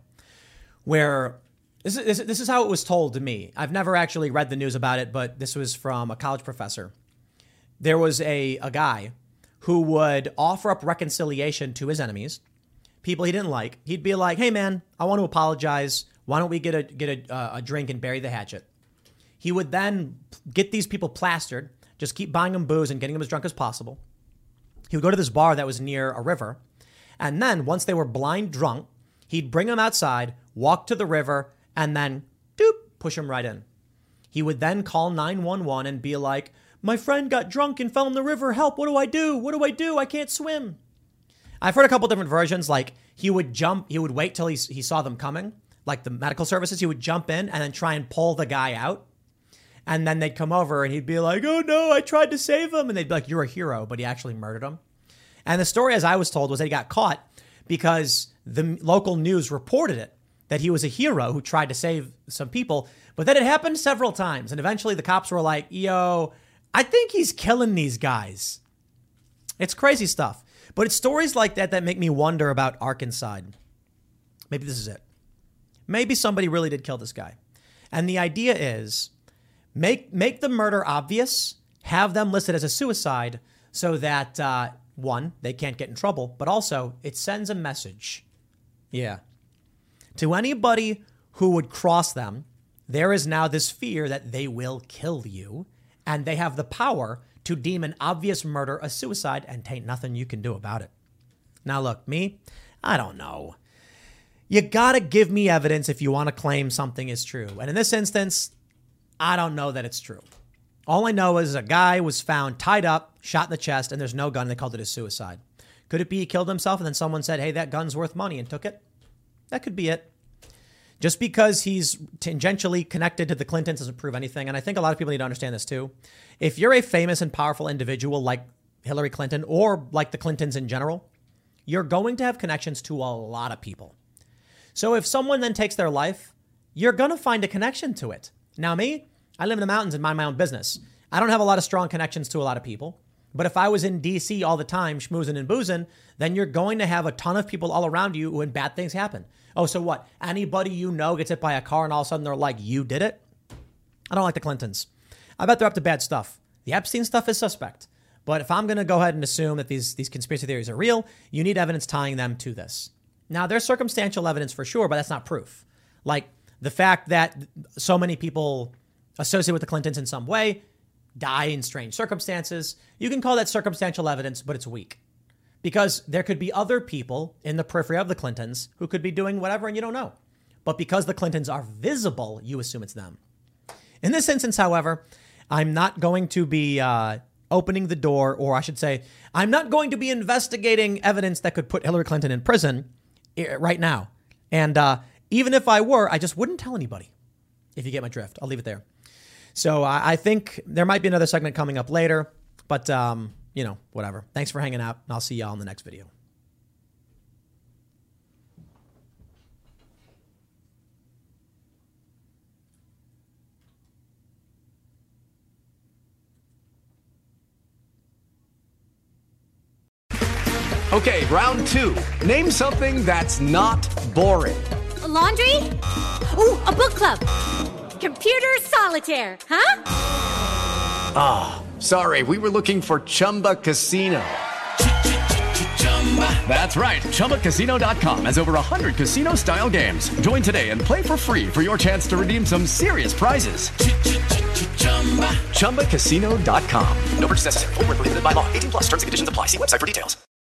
where this is, this is how it was told to me. I've never actually read the news about it, but this was from a college professor. There was a, a guy who would offer up reconciliation to his enemies, people he didn't like. He'd be like, hey, man, I want to apologize. Why don't we get a get a, uh, a drink and bury the hatchet? He would then get these people plastered, just keep buying them booze and getting them as drunk as possible. He would go to this bar that was near a river. And then once they were blind drunk, he'd bring them outside, walk to the river, and then doop, push them right in. He would then call nine one one and be like, my friend got drunk and fell in the river. Help, what do I do? What do I do? I can't swim. I've heard a couple different versions. Like he would jump, he would wait till he, he saw them coming, like the medical services. He would jump in and then try and pull the guy out. And then they'd come over and he'd be like, oh no, I tried to save him. And they'd be like, you're a hero, but he actually murdered him. And the story, as I was told, was that he got caught because the local news reported it, that he was a hero who tried to save some people. But then it happened several times. And eventually the cops were like, yo, I think he's killing these guys. It's crazy stuff. But it's stories like that that make me wonder about Arkansas. Maybe this is it. Maybe somebody really did kill this guy. And the idea is make make the murder obvious, have them listed as a suicide so that, uh, one, they can't get in trouble, but also it sends a message. Yeah. To anybody who would cross them, there is now this fear that they will kill you, and they have the power to deem an obvious murder a suicide, and tain't nothing you can do about it. Now, look, me, I don't know. You gotta give me evidence if you want to claim something is true. And in this instance, I don't know that it's true. All I know is a guy was found tied up, shot in the chest, and there's no gun. They called it a suicide. Could it be he killed himself and then someone said, hey, that gun's worth money and took it? That could be it. Just because he's tangentially connected to the Clintons doesn't prove anything. And I think a lot of people need to understand this too. If you're a famous and powerful individual like Hillary Clinton or like the Clintons in general, you're going to have connections to a lot of people. So if someone then takes their life, you're going to find a connection to it. Now me, I live in the mountains and mind my own business. I don't have a lot of strong connections to a lot of people. But if I was in D C all the time, schmoozing and boozing, then you're going to have a ton of people all around you when bad things happen. Oh, so what? Anybody you know gets hit by a car and all of a sudden they're like, you did it? I don't like the Clintons. I bet they're up to bad stuff. The Epstein stuff is suspect. But if I'm going to go ahead and assume that these, these conspiracy theories are real, you need evidence tying them to this. Now, there's circumstantial evidence for sure, but that's not proof. Like the fact that so many people associated with the Clintons in some way die in strange circumstances. You can call that circumstantial evidence, but it's weak. Because there could be other people in the periphery of the Clintons who could be doing whatever and you don't know. But because the Clintons are visible, you assume it's them. In this instance, however, I'm not going to be uh, opening the door, or I should say, I'm not going to be investigating evidence that could put Hillary Clinton in prison right now. And uh, even if I were, I just wouldn't tell anybody, if you get my drift. I'll leave it there. So uh, I think there might be another segment coming up later, but um, you know, whatever. Thanks for hanging out, and I'll see y'all in the next video. Okay, round two. Name something that's not boring. A laundry? Ooh, a book club. Computer solitaire, huh? Ah, oh, sorry, we were looking for Chumba Casino. That's right, Chumba Casino dot com has over one hundred casino-style games. Join today and play for free for your chance to redeem some serious prizes. Chumba Casino dot com. No purchase necessary. Void where prohibited by law. eighteen plus terms and conditions apply. See website for details.